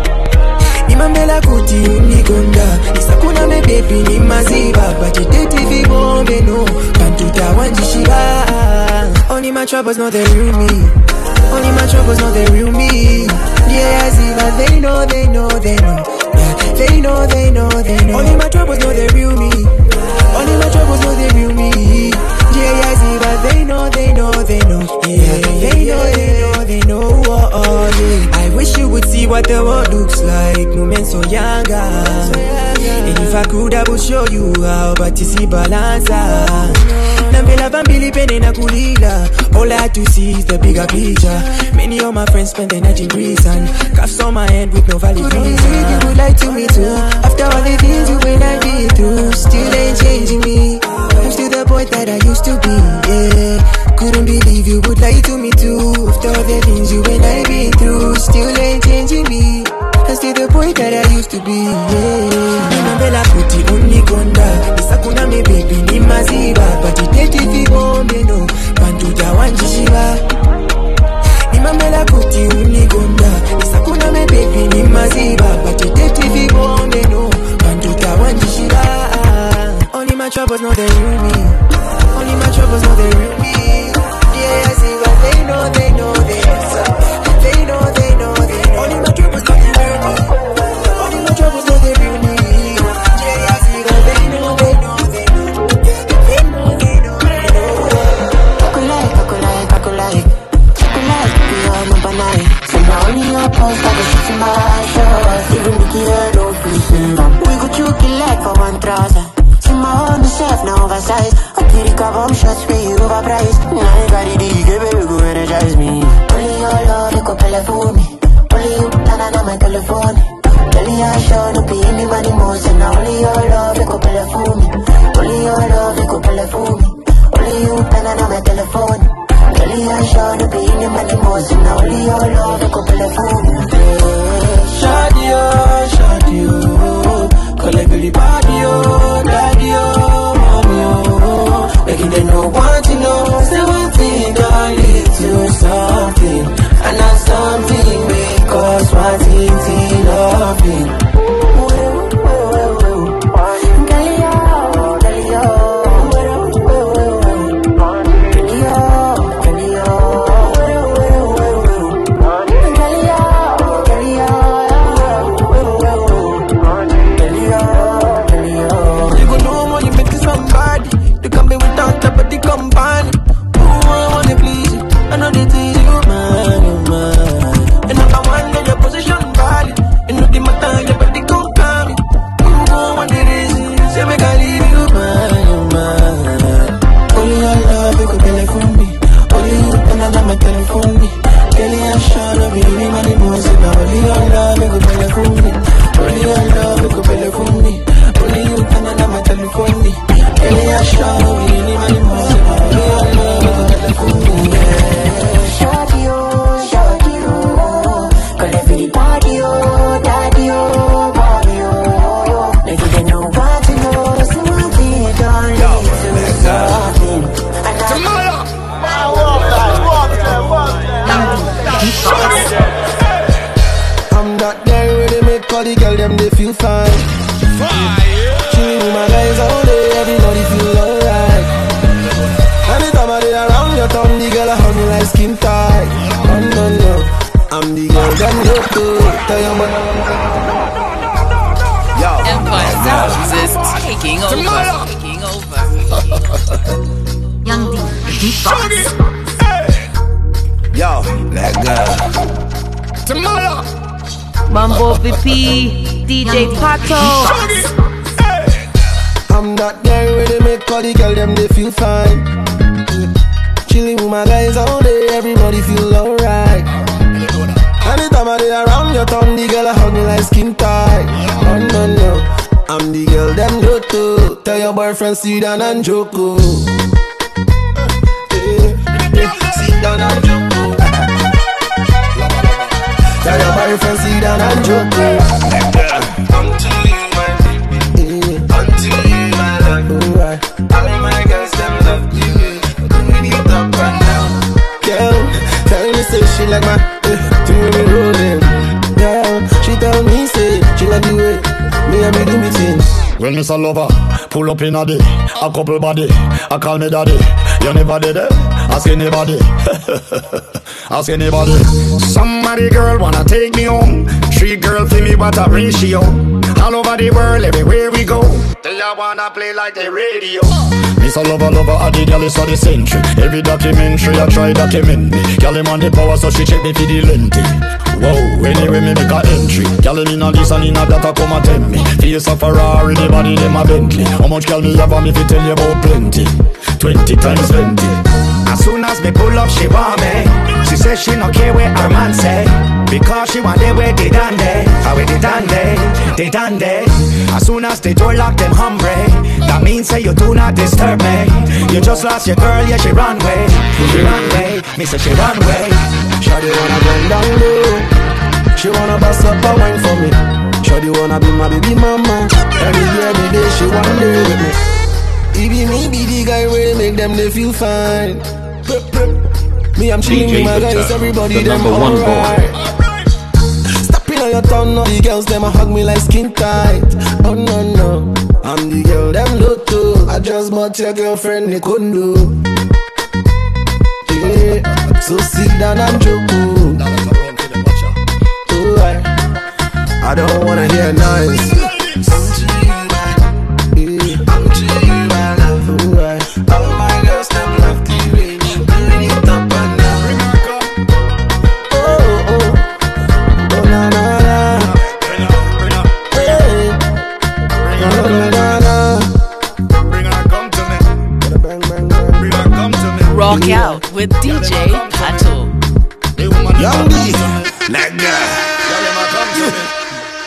Nimambela kuti unikonda, nisakuna me baby ni maziba, but iteti vibombe no, bantuta wanjishiba. Only my troubles know the real me. Only my troubles know the real me. Yeah, I see, but they know, they know, they know. Yeah, they know, they know, they know. Only my troubles know the real me. Only my troubles know the real me. Yeah, I see, but they know, they know, they know. Yeah, they know, they know, they know. Oh, oh, yeah. I wish you would see what the world looks like. No man so younger. And if I could, I would show you how, but you see balance. Nambela bambili pene na kulila. All I had to see is the bigger picture. Many of my friends spend energy in reason. Cuffs on my head with no valid reason. You would like to me too. After all the things you and I be through, still ain't changing me. I'm still the boy that I used to be. Yeah, couldn't believe you would lie to me too. After all the things you and I be through, still ain't changing me. I'm still the boy that I used to be. Yeah, nimambela kuti unikonda, nisakuna me baby ni maziba, but iteti vibombe no, bantuta wanjishiba. Nimambela kuti unikonda, nisakuna me baby ni maziba, but iteti vibombe no, bantuta wanjishiba. Only my troubles know the real me. Only my troubles know the real me. Yeah, I see, but they know, they know, they know. They know, they know, they know. Only my troubles know the real me. Only my troubles know the real me. Yeah, I see, but they know, they know, they know. They know, they know, they know. Kakulai, kakulai, kakulai. Kakulai, we are number nine. So now only your post, I was shooting my shots. Even the kid, no fishing. We go choke it like for one trouser. See my own chef, now oversized. shawty be in the money more, so now only your love I go telephone. Shawty oh, shawty oh, call everybody oh, daddy oh, mommy oh, making them know want to know, say one thing don't lead to something, and not something because one thing to loving. Mambo V P, D J Pato. I'm not there where they make all the girl them they feel fine. Chilling with my guys all day, everybody feel alright. Anytime I dey around your tongue, the girl a hug me like skin tight. Oh no no, I'm the girl them go to. Tell your boyfriend sit down and joke. Sit down and joke. Tell your boyfriend sit down and joke. Until you my baby, until you my love. All my girls them love you. Doing it up and down. Girl, tell me say she like my do me rolling. Girl, she tell me say she like the way me and me do me thing. When Miss a lover, pull up in a day, a couple body, I call me daddy. You never did it, ask anybody. Ask anybody. Somebody girl wanna take me home. Three girls feel me what a ratio. All over the world, everywhere we go. They all wanna play like the radio. Miss a lover, lover, a the girl is of the century. Every documentary I try document me. Girl him on the power so she check me for the lengthy. Whoa, anyway me make a entry. Girl him in a this and in a that a come and tell me. Face a Ferrari, the body them a Bentley. How much girl me have and me fi tell you about plenty. Twenty times twenty. As soon as me pull up, she want me. She says she no care where her man say, because she want they where they done they. How they done they, they done they. As soon as the door lock them humble. That means say you do not disturb me. You just lost your girl, yeah she run way. She run way, me say she run way. Shawty wanna bend down low. She wanna bust up a wine for me. Shawty wanna be my baby mama. Every day, every day she one day with me. It be me be the guy where make them they feel fine. Me I'm chilling with my guys, everybody the them one alright. Stepping on your tongue, all the girls them a hug me like skin tight. Oh no no, I'm the girl them look too. I just bought your girlfriend they couldn't do. Yeah, so sit down and joke. Alright, I don't wanna hear noise. Rock out with D J Pato. Young D, let go.